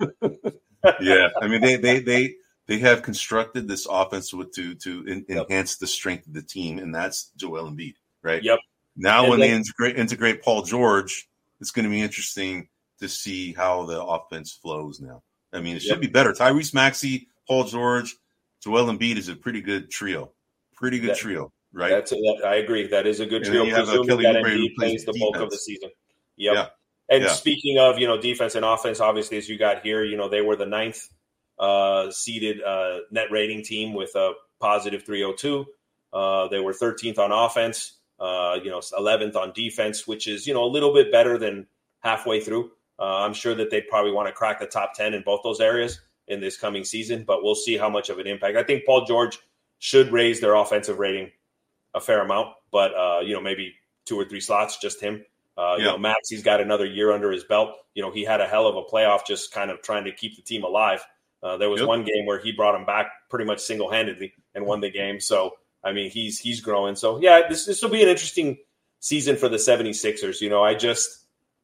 S2: back.
S1: yeah, I mean they they they they have constructed this offense with to to in, yep. enhance the strength of the team, and that's Joel Embiid, right?
S2: Yep.
S1: Now,
S2: and
S1: when
S2: then,
S1: they integrate integrate Paul George, it's going to be interesting to see how the offense flows. Now, I mean, it should
S2: yep.
S1: be better. Tyrese Maxey, Paul George, Joel Embiid is a pretty good trio. Pretty good
S2: that,
S1: trio. Right,
S2: that's a, that, I agree. That is a good
S1: and
S2: trio.
S1: Presuming
S2: that Embiid plays the bulk of the season. Yep.
S1: Yeah.
S2: And
S1: yeah.
S2: speaking of you know defense and offense, obviously as you got here, you know they were the ninth uh, seeded uh, net rating team with a positive three oh two. Uh, they were thirteenth on offense, uh, you know eleventh on defense, which is you know a little bit better than halfway through. Uh, I'm sure that they probably want to crack the top ten in both those areas in this coming season, but we'll see how much of an impact. I think Paul George should raise their offensive rating a fair amount, but uh, you know, maybe two or three slots, just him. Uh, yeah. You know, Max, he's got another year under his belt. You know, he had a hell of a playoff, just kind of trying to keep the team alive. Uh, there was yep. one game where he brought him back pretty much single-handedly and won the game. So, I mean, he's he's growing. So, yeah, this this will be an interesting season for the seventy-sixers. You know, I just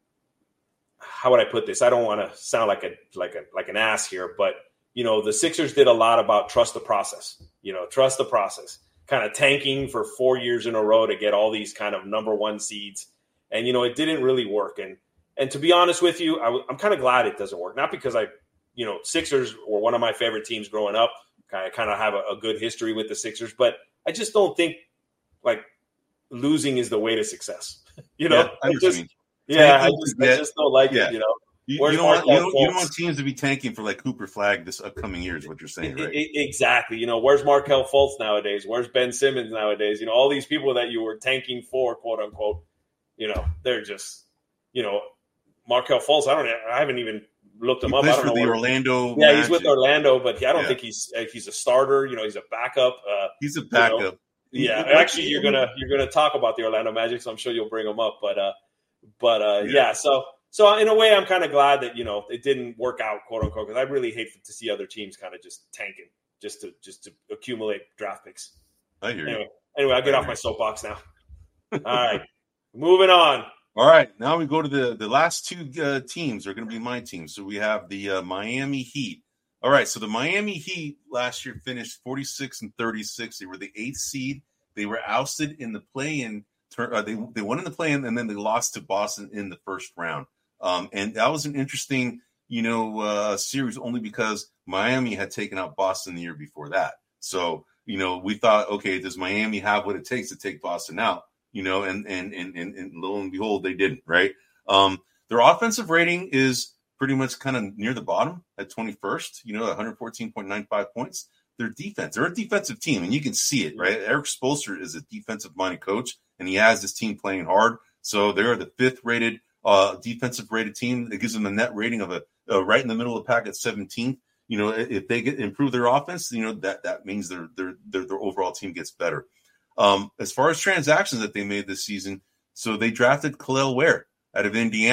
S2: how would I put this? I don't want to sound like a like a like an ass here, but you know, the Sixers did a lot about trust the process. You know, trust the process. Kind of tanking for four years in a row to get all these kind of number one seeds, and you know, it didn't really work. And and to be honest with you, I, I'm kind of glad it doesn't work. Not because I, you know, Sixers were one of my favorite teams growing up. Kind of kind of have a, a good history with the Sixers, but I just don't think like losing is the way to success. You know,
S1: yeah, I,
S2: I just yeah, I just, I just don't like yeah. it. You know.
S1: You, you, don't want, you, don't, you don't want teams to be tanking for like Cooper Flag this upcoming year is what you're saying, right?
S2: Exactly. You know, where's Markelle Fultz nowadays? Where's Ben Simmons nowadays? You know, all these people that you were tanking for, quote unquote, you know, they're just, you know, Markelle Fultz, I don't I haven't even looked him
S1: he
S2: up.
S1: Plays
S2: I don't
S1: for
S2: know
S1: the
S2: what,
S1: Orlando
S2: Yeah,
S1: Magic.
S2: he's with Orlando, but I don't
S1: yeah.
S2: think he's he's a starter. You know, he's a backup. Uh,
S1: he's a backup.
S2: You know, yeah, he, actually, you're gonna you're gonna talk about the Orlando Magic, so I'm sure you'll bring him up. But uh, but uh, yeah. yeah, so. So in a way, I'm kind of glad that, you know, it didn't work out, quote unquote, because I really hate to see other teams kind of just tanking just to just to accumulate draft picks.
S1: I hear
S2: anyway,
S1: you.
S2: Anyway, I'll get off my soapbox now. All right, moving on.
S1: All right, now we go to the, the last two uh, teams are going to be my teams. So we have the uh, Miami Heat. All right, so the Miami Heat last year finished forty-six and thirty-six. They were the eighth seed. They were ousted in the play-in. Uh, they they won in the play-in, and then they lost to Boston in the first round. Um, and that was an interesting, you know, uh, series only because Miami had taken out Boston the year before that. So, you know, we thought, okay, does Miami have what it takes to take Boston out? You know, and and and and, and lo and behold, they didn't, right? Um, their offensive rating is pretty much kind of near the bottom at twenty-first, you know, one fourteen point nine five points. Their defense, they're a defensive team, and you can see it, right? Eric Spoelstra is a defensive-minded coach, and he has this team playing hard. So they're the fifth-rated Uh, defensive rated team. It gives them a net rating of a uh, right in the middle of the pack at seventeenth. You know, if they get improve their offense, you know that that means their their their, their overall team gets better. Um, as far as transactions that they made this season, so they drafted Kel'el Ware out of Indiana.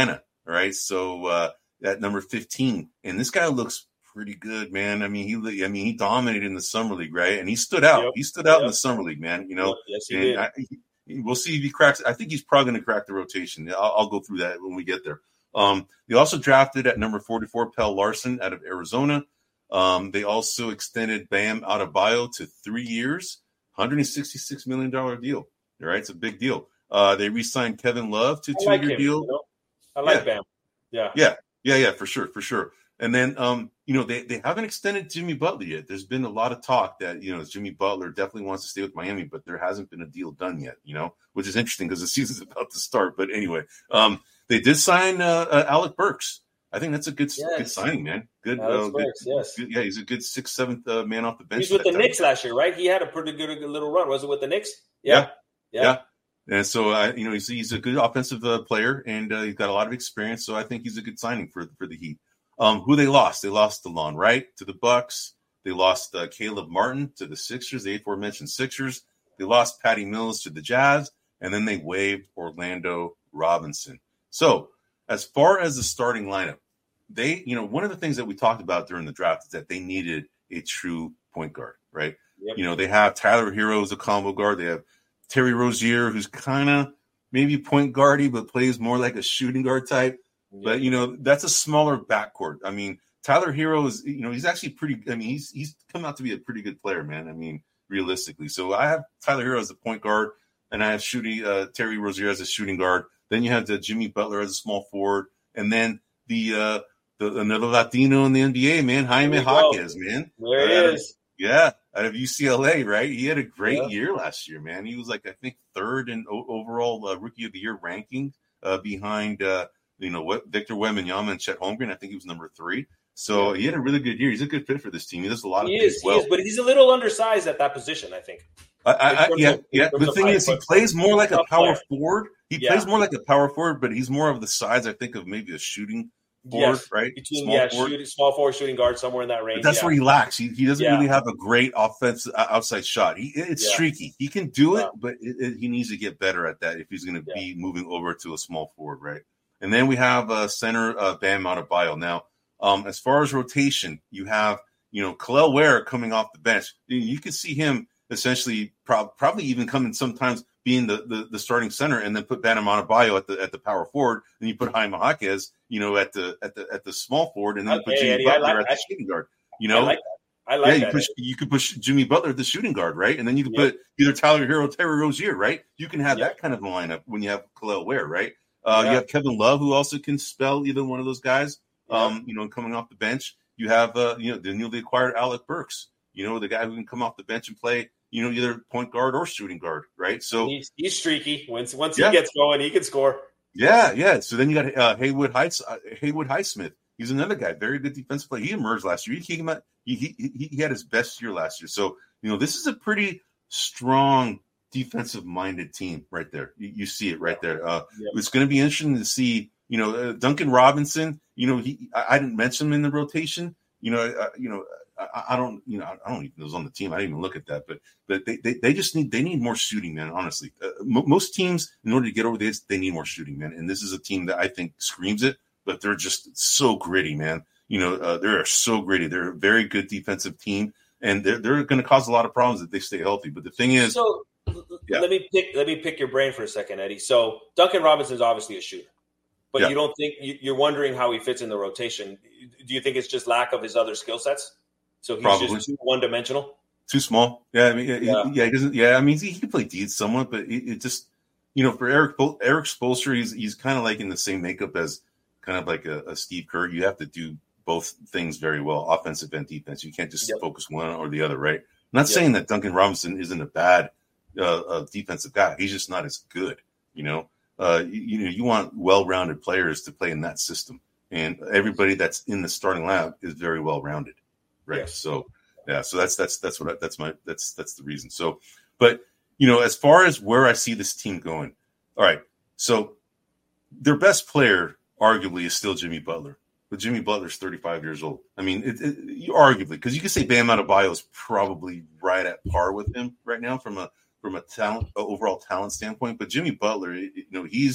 S1: All right. So uh, at number fifteen, and this guy looks pretty good, man. I mean, he, I mean, he dominated in the summer league, right? And he stood out.
S2: Yep.
S1: He stood out
S2: Yep.
S1: in the summer league, man. You know,
S2: Yep. Yes, he
S1: and
S2: did.
S1: I, he, we'll see if he cracks. I think he's probably going to crack the rotation. I'll, I'll go through that when we get there. Um, they also drafted at number forty-four, Pell Larson out of Arizona. Um, they also extended Bam Adebayo to three years, one hundred sixty-six million dollars deal. All right, it's a big deal. Uh, they re-signed Kevin Love to a two-year
S2: like
S1: deal.
S2: You know? I like
S1: Yeah.
S2: Bam. Yeah.
S1: Yeah, yeah, yeah, for sure, for sure. And then, um, you know, they, they haven't extended Jimmy Butler yet. There's been a lot of talk that, you know, Jimmy Butler definitely wants to stay with Miami, but there hasn't been a deal done yet, you know, which is interesting because the season's about to start. But anyway, um, they did sign uh, uh, Alec Burks. I think that's a good
S2: Yes.
S1: good signing, man. Good,
S2: Alex
S1: uh, good,
S2: Burks, yes.
S1: good- yeah, he's a good sixth, seventh uh, man off the bench.
S2: He was with
S1: that
S2: the
S1: time.
S2: Knicks last year, right? He had a pretty good, good little run. Was it with the Knicks?
S1: Yeah.
S2: Yeah.
S1: Yeah. And so, uh, you know, he's, he's a good offensive uh, player, and uh, he's got a lot of experience. So I think he's a good signing for for the Heat. Um, who they lost? They lost DeLon Wright to the Bucks. They lost uh, Caleb Martin to the Sixers, the aforementioned Sixers. They lost Patty Mills to the Jazz, and then they waived Orlando Robinson. So as far as the starting lineup, they, you know, one of the things that we talked about during the draft is that they needed a true point guard, right?
S2: Yep.
S1: You know, they have Tyler Hero as a combo guard. They have Terry Rozier, who's kind of maybe point guardy, but plays more like a shooting guard type. But, you know, that's a smaller backcourt. I mean, Tyler Hero is, you know, he's actually pretty, I mean, he's he's come out to be a pretty good player, man. I mean, realistically. So I have Tyler Hero as a point guard, and I have shooting uh, Terry Rozier as a shooting guard. Then you have the Jimmy Butler as a small forward. And then the, uh, the another Latino in the N B A, man, Jaime Jaquez, man.
S2: There he
S1: uh,
S2: is.
S1: Yeah, out of U C L A, right? He had a great
S2: Yeah.
S1: year last year, man. He was like, I think, third in o- overall uh, Rookie of the Year ranking uh, behind, uh, you know, what Victor Wembanyama and Chet Holmgren. I think he was number three. So
S2: Yeah.
S1: he had a really good year. He's a good fit for this team. He does a lot of
S2: He
S1: things
S2: is,
S1: well.
S2: he is, but he's a little undersized at that position, I think.
S1: I, I, I,
S2: in terms
S1: yeah,
S2: of- in
S1: yeah.
S2: terms
S1: The
S2: of
S1: thing
S2: height,
S1: is, he
S2: but-
S1: plays more like a
S2: Tough
S1: power
S2: player.
S1: forward. He
S2: Yeah.
S1: plays more like a power forward, but he's more of the size, I think, of maybe a shooting forward,
S2: Yes.
S1: right?
S2: Between
S1: Small
S2: yeah,
S1: forward.
S2: shooting, small forward, shooting guard, somewhere in that range.
S1: But that's
S2: yeah.
S1: where he lacks. He, he doesn't
S2: Yeah.
S1: really have a great offense uh, outside shot. He it's
S2: Yeah.
S1: streaky. He can do it,
S2: Yeah.
S1: but it, it, he needs to get better at that if he's going to
S2: Yeah.
S1: be moving over to a small forward, right? And then we have uh, center uh, Bam Adebayo. Now, um, as far as rotation, you have you know Kel'el Ware coming off the bench. You, you can see him essentially prob- probably even coming sometimes being the, the, the starting center, and then put Bam Adebayo at the at the power forward, and you put Jaime Jaquez, you know, at the at the at the small forward, and then you put
S2: Okay,
S1: Jimmy
S2: Eddie, I
S1: Butler
S2: like
S1: at the
S2: that.
S1: shooting guard. You
S2: I
S1: know,
S2: like that. I like
S1: yeah, you
S2: that.
S1: push you could push Jimmy Butler at the shooting guard, right? And then you can
S2: Yep.
S1: put either Tyler Hero, or Terry Rozier, right? You can have
S2: Yep.
S1: that kind of a lineup when you have Kel'el Ware, right? Uh,
S2: Yeah.
S1: You have Kevin Love, who also can spell either one of those guys. Um, you know, coming off the bench, you have uh, you know the newly acquired Alec Burks, you know, the guy who can come off the bench and play, you know, either point guard or shooting guard, right? So
S2: he's, he's streaky. Once once
S1: Yeah.
S2: he gets going, he can score.
S1: yeah, yeah. So then you got uh, Haywood Heights, uh, Haywood Highsmith. He's another guy, very good defensive player. He emerged last year. He came out. He, he he he had his best year last year. So you know this is a pretty strong defensive-minded team right there. You, you see it right there. Uh,
S2: Yep.
S1: It's going to be interesting to see. You know, uh, Duncan Robinson. You know, he I, I didn't mention him in the rotation. You know, uh, you know. I, I don't, you know, I don't even know who's on the team. I didn't even look at that, but but they, they, they just need they need more shooting, man. Honestly, uh, m- most teams, in order to get over this, they need more shooting, man. And this is a team that I think screams it, but they're just so gritty, man. You know, uh, they're so gritty. They're a very good defensive team, and they're they're going to cause a lot of problems if they stay healthy. But the thing is,
S2: So
S1: Yeah.
S2: let me pick let me pick your brain for a second, Eddie. So Duncan Robinson is obviously a shooter, but
S1: Yeah.
S2: you don't think you- you're wondering how he fits in the rotation. Do you think it's just lack of his other skill sets? So he's
S1: Probably.
S2: just too one dimensional.
S1: too small. Yeah, I mean, yeah,
S2: Yeah.
S1: he, yeah, he doesn't. Yeah, I mean, he, he can play D somewhat, but it, it just, you know, for Eric Pol- Eric Spoelstra, he's he's kind of like in the same makeup as kind of like a, a Steve Kerr. You have to do both things very well, offensive and defense. You can't just
S2: Yep.
S1: focus one or the other, right? I'm not
S2: Yep.
S1: saying that Duncan Robinson isn't a bad uh, uh, defensive guy. He's just not as good. You know, uh, you, you know, you want well-rounded players to play in that system, and everybody that's in the starting lineup is very well-rounded, right?
S2: Yes.
S1: So. Yeah, so that's that's that's what I, that's my that's that's the reason. So, but you know, as far as where I see this team going, all right. So, their best player, arguably, is still Jimmy Butler, but Jimmy Butler's thirty-five years old. I mean, it, it, you arguably because you can say Bam Adebayo is probably right at par with him right now from a from a talent a overall talent standpoint. But Jimmy Butler, you know, he's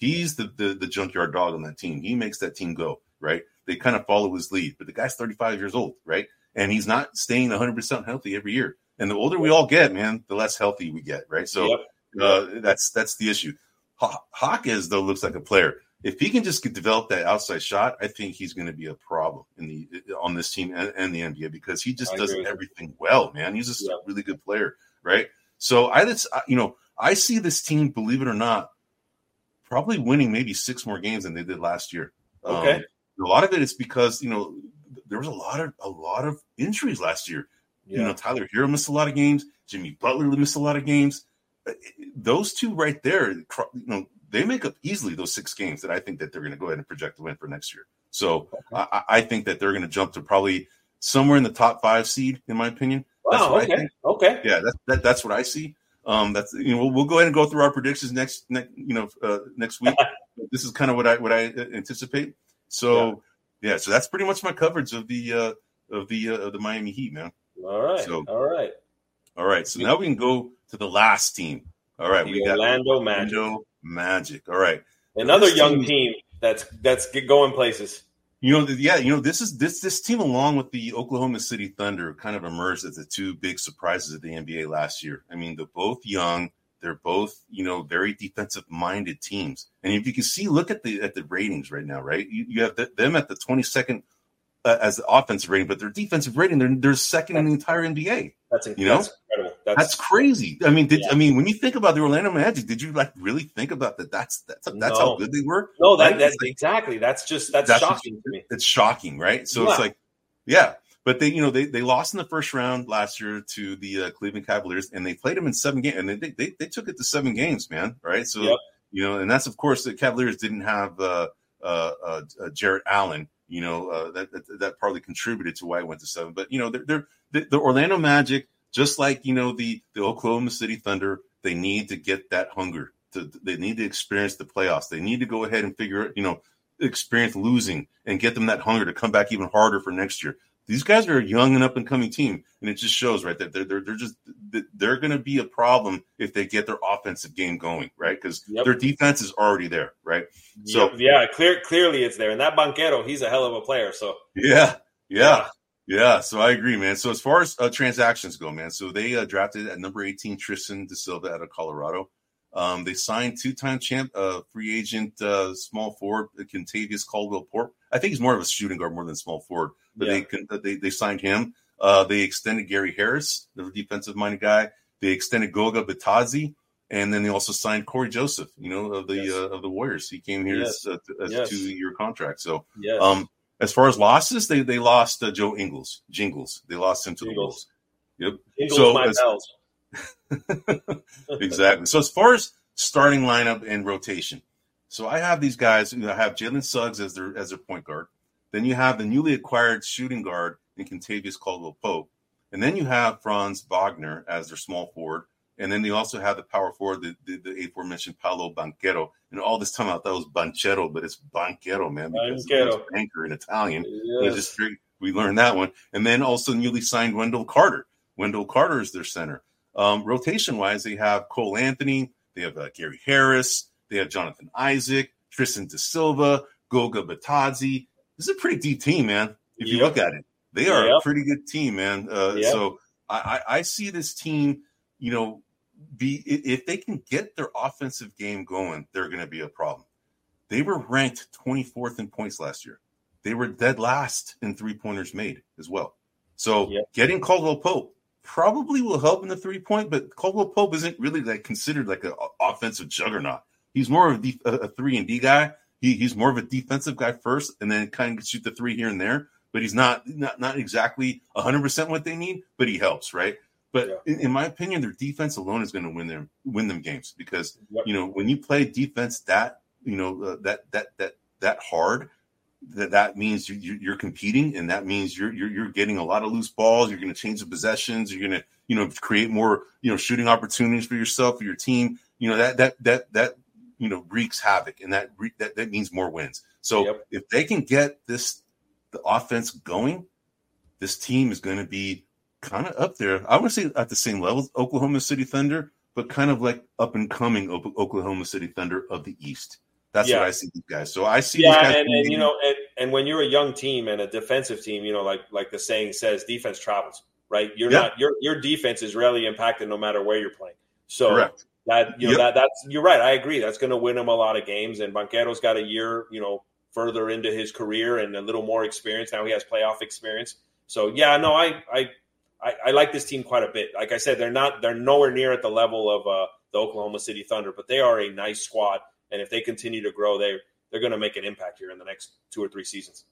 S1: He's the, the the junkyard dog on that team. He makes that team go, right? They kind of follow his lead, but the guy's thirty-five years old, right? And he's not staying one hundred percent healthy every year. And the older we all get, man, the less healthy we get, right? So
S2: yep.
S1: uh, that's that's the issue. Hawkins, though, looks like a player. If he can just get, develop that outside shot, I think he's going to be a problem in the on this team and, and the N B A because he just I does everything well, man. He's just yep. a really good player, right? So I just, you know, I see this team, believe it or not, probably winning maybe six more games than they did last year.
S2: Okay,
S1: um, a lot of it is because you know there was a lot of a lot of injuries last year. Yeah. You know, Tyler Hero missed a lot of games. Jimmy Butler missed a lot of games. Those two right there, you know, they make up easily those six games that I think that they're going to go ahead and project to win for next year. So okay. I, I think that they're going to jump to probably somewhere in the top five seed, in my opinion. That's
S2: wow,
S1: what
S2: okay.
S1: I think.
S2: Okay.
S1: Yeah, that, that, that's what I see. Um, that's you know we'll, we'll go ahead and go through our predictions next, next you know uh, next week. This is kind of what I what I anticipate. So yeah, yeah so that's pretty much my coverage of the uh, of the uh, of the Miami Heat, man.
S2: All right.
S1: So,
S2: all right.
S1: All right. So now we can go to the last team. All right,
S2: the
S1: we got
S2: Orlando Magic.
S1: Orlando Magic. All right,
S2: another this young team, team that's that's going places.
S1: You know, yeah, you know, this is this this team along with the Oklahoma City Thunder kind of emerged as the two big surprises of the N B A last year. I mean, they're both young, they're both you know very defensive minded teams, and if you can see, look at the at the ratings right now, right? You, you have the, them at the twenty-second uh, as the offensive rating, but their defensive rating they're they're second in the entire N B A.
S2: That's
S1: you know.
S2: That's incredible. That's,
S1: that's crazy. I mean, did
S2: yeah.
S1: I mean when you think about the Orlando Magic, did you like really think about that? That's that's that's
S2: no.
S1: how good they were.
S2: No, that
S1: right?
S2: that's
S1: like,
S2: exactly. That's just that's, that's shocking
S1: just,
S2: to me.
S1: It's shocking, right? So
S2: yeah.
S1: it's like, yeah, but they you know they, they lost in the first round last year to the uh, Cleveland Cavaliers, and they played them in seven games, and they, they they took it to seven games, man. Right? So
S2: yep.
S1: you know, and that's of course the Cavaliers didn't have uh, uh, uh, uh, Jarrett Allen. You know uh, that, that that probably contributed to why it went to seven. But you know they're, they're the, the Orlando Magic. Just like, you know, the, the Oklahoma City Thunder, they need to get that hunger. To, they need to experience the playoffs. They need to go ahead and figure, you know, experience losing and get them that hunger to come back even harder for next year. These guys are a young and up-and-coming team, and it just shows, right, that they're they're, they're just they're going to be a problem if they get their offensive game going, right? Because yep. their defense is already there, right? So
S2: yep. yeah, clear clearly it's there. And that Banchero, he's a hell of a player. So
S1: yeah, yeah. yeah. Yeah, so I agree, man. So as far as uh, transactions go, man, so they uh, drafted at number eighteen Tristan Da Silva out of Colorado. Um, they signed two-time champ, uh, free agent, uh, small forward, Kentavious Caldwell-Pope. I think he's more of a shooting guard more than small forward, but yeah. they, they they signed him. Uh, they extended Gary Harris, the defensive-minded guy. They extended Goga Bitadze, and then they also signed Corey Joseph, you know, of the yes. uh, of the Warriors. He came here yes. as, uh, as yes. a two-year contract. So,
S2: yes.
S1: um. As far as losses, they they lost uh, Joe Ingles. Jingles. They lost him to Jingles. the Bulls. Yep.
S2: Jingles
S1: so,
S2: my
S1: as, bells. Exactly. So as far as starting lineup and rotation, so I have these guys. You know, I have Jalen Suggs as their as their point guard. Then you have the newly acquired shooting guard in Kentavious Caldwell-Pope, and then you have Franz Wagner as their small forward. And then they also have the power forward, the, the, the aforementioned Paolo Banchero. And all this time I thought it was Banchero, but it's Banchero, man, because
S2: Banchero.
S1: it's banker in Italian.
S2: Yes.
S1: Just, we learned that one. And then also newly signed Wendell Carter. Wendell Carter is their center. Um, rotation-wise, they have Cole Anthony. They have uh, Gary Harris. They have Jonathan Isaac, Tristan Da Silva, Goga Bitadze. This is a pretty deep team, man, if you
S2: yep.
S1: look at it. They are
S2: yep.
S1: a pretty good team, man. Uh,
S2: yep.
S1: So I, I, I see this team, you know, be if they can get their offensive game going, they're going to be a problem. They were ranked twenty-fourth in points last year. They were dead last in three-pointers made as well. So yep. getting Caldwell-Pope probably will help in the three-point, but Caldwell-Pope isn't really like considered like an offensive juggernaut. He's more of a, a three and D guy. He, he's more of a defensive guy first, and then kind of shoot the three here and there. But he's not not not exactly one hundred percent what they need, but he helps, right? But yeah. in, in my opinion, their defense alone is going to win them win them games because yep. you know when you play defense that you know uh, that that that that hard, that that means you, you, you're competing, and that means you're you're you're getting a lot of loose balls. You're going to change the possessions. You're going to you know create more you know shooting opportunities for yourself for your team. You know that that that that you know wreaks havoc, and that re- that that means more wins. So yep. if they can get this the offense going, this team is going to be kind of up there. I want to say at the same level as Oklahoma City Thunder, but kind of like up and coming Oklahoma City Thunder of the East. That's
S2: yeah.
S1: what I see these guys. So I see
S2: yeah,
S1: these guys.
S2: and, and you know, and, and when you're a young team and a defensive team, you know, like like the saying says, defense travels, right? You're
S1: yeah.
S2: not your your defense is rarely impacted no matter where you're playing. So
S1: correct.
S2: That you know
S1: yep.
S2: that that's you're right. I agree. That's going to win him a lot of games. And Banchero's got a year, you know, further into his career and a little more experience. Now he has playoff experience. So yeah, no, I I I, I like this team quite a bit. Like I said, they're not they're nowhere near at the level of uh, the Oklahoma City Thunder, but they are a nice squad. And if they continue to grow, they they're going to make an impact here in the next two or three seasons.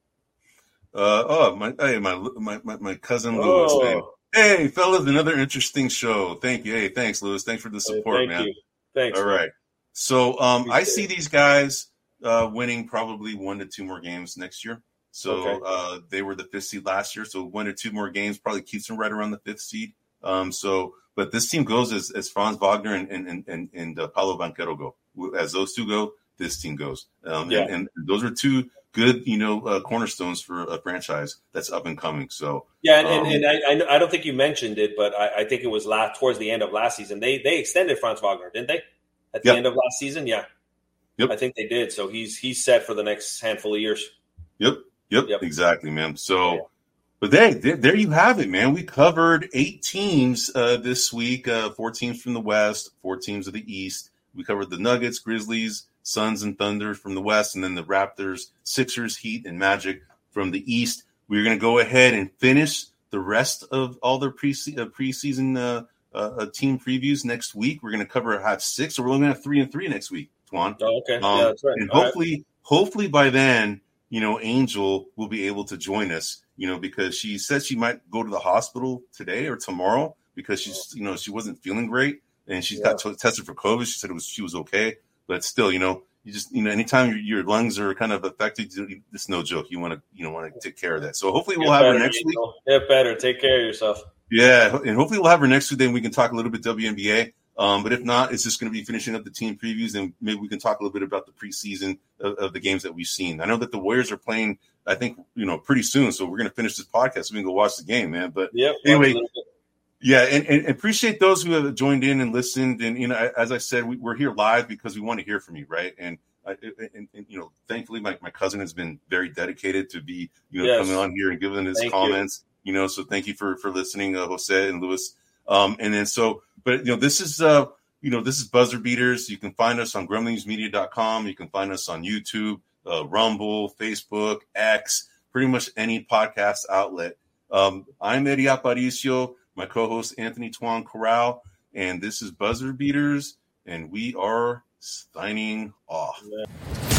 S1: Uh oh, my hey my my my, my cousin
S2: oh.
S1: Lewis, man. Hey, fellas, another interesting show. Thank you. Hey, thanks, Lewis. Thanks for the support,
S2: hey, thank
S1: man.
S2: You. Thanks.
S1: All
S2: man.
S1: right. So um, I see these guys uh, winning probably one to two more games next year. So
S2: okay.
S1: uh, they were the fifth seed last year. So one or two more games probably keeps them right around the fifth seed. Um, so, but this team goes as, as Franz Wagner and and and, and uh, Paulo Banchero go. As those two go, this team goes. Um,
S2: yeah.
S1: and, and those are two good, you know, uh, cornerstones for a franchise that's up and coming. So
S2: yeah, and,
S1: um,
S2: and, and I I don't think you mentioned it, but I, I think it was last towards the end of last season. They they extended Franz Wagner, didn't they? At the
S1: yep.
S2: end of last season, yeah.
S1: Yep.
S2: I think they did. So he's he's set for the next handful of years.
S1: Yep. Yep.
S2: Yep.
S1: Exactly, man. So.
S2: Yeah.
S1: But hey, there, there you have it, man. We covered eight teams uh, this week, uh, four teams from the West, four teams of the East. We covered the Nuggets, Grizzlies, Suns, and Thunder from the West, and then the Raptors, Sixers, Heat, and Magic from the East. We're going to go ahead and finish the rest of all their pre uh, preseason uh, uh, team previews next week. We're going to cover have six, so we're only going to have three and three next week, Tuan.
S2: Oh, okay.
S1: Um,
S2: yeah, that's right.
S1: And
S2: all
S1: hopefully,
S2: right.
S1: hopefully by then, you know, Angel will be able to join us. You know, because she said she might go to the hospital today or tomorrow because she's, you know, she wasn't feeling great and she's yeah. got t- tested for COVID. She said it was she was okay, but still, you know, you just, you know, anytime your, your lungs are kind of affected, it's no joke. You want to, you know, want to take care of that. So hopefully we'll
S2: Get
S1: have
S2: better,
S1: her next week.
S2: Know. Get better. Take care of yourself.
S1: Yeah, and hopefully we'll have her next week. Then we can talk a little bit W N B A. Um, but if not, it's just going to be finishing up the team previews, and maybe we can talk a little bit about the preseason of, of the games that we've seen. I know that the Warriors are playing, I think, you know, pretty soon, so we're going to finish this podcast so we can go watch the game, man. But
S2: yep,
S1: anyway, yeah, and, and appreciate those who have joined in and listened. And, you know, as I said, we, we're here live because we want to hear from you, right? And, I, and, and you know, thankfully, my, my cousin has been very dedicated to be, you know, yes. coming on here and giving his thank comments, you. you know, so thank you for, for listening, uh, Jose and Lewis. Um, and then so, but, you know, this is, uh, you know, this is Buzzer Beaters. You can find us on grumblings media dot com. You can find us on YouTube, uh, Rumble, Facebook, X, pretty much any podcast outlet. Um, I'm Eddie Aparicio, my co-host Anthony Tuan Corral, and this is Buzzer Beaters, and we are signing off. Yeah.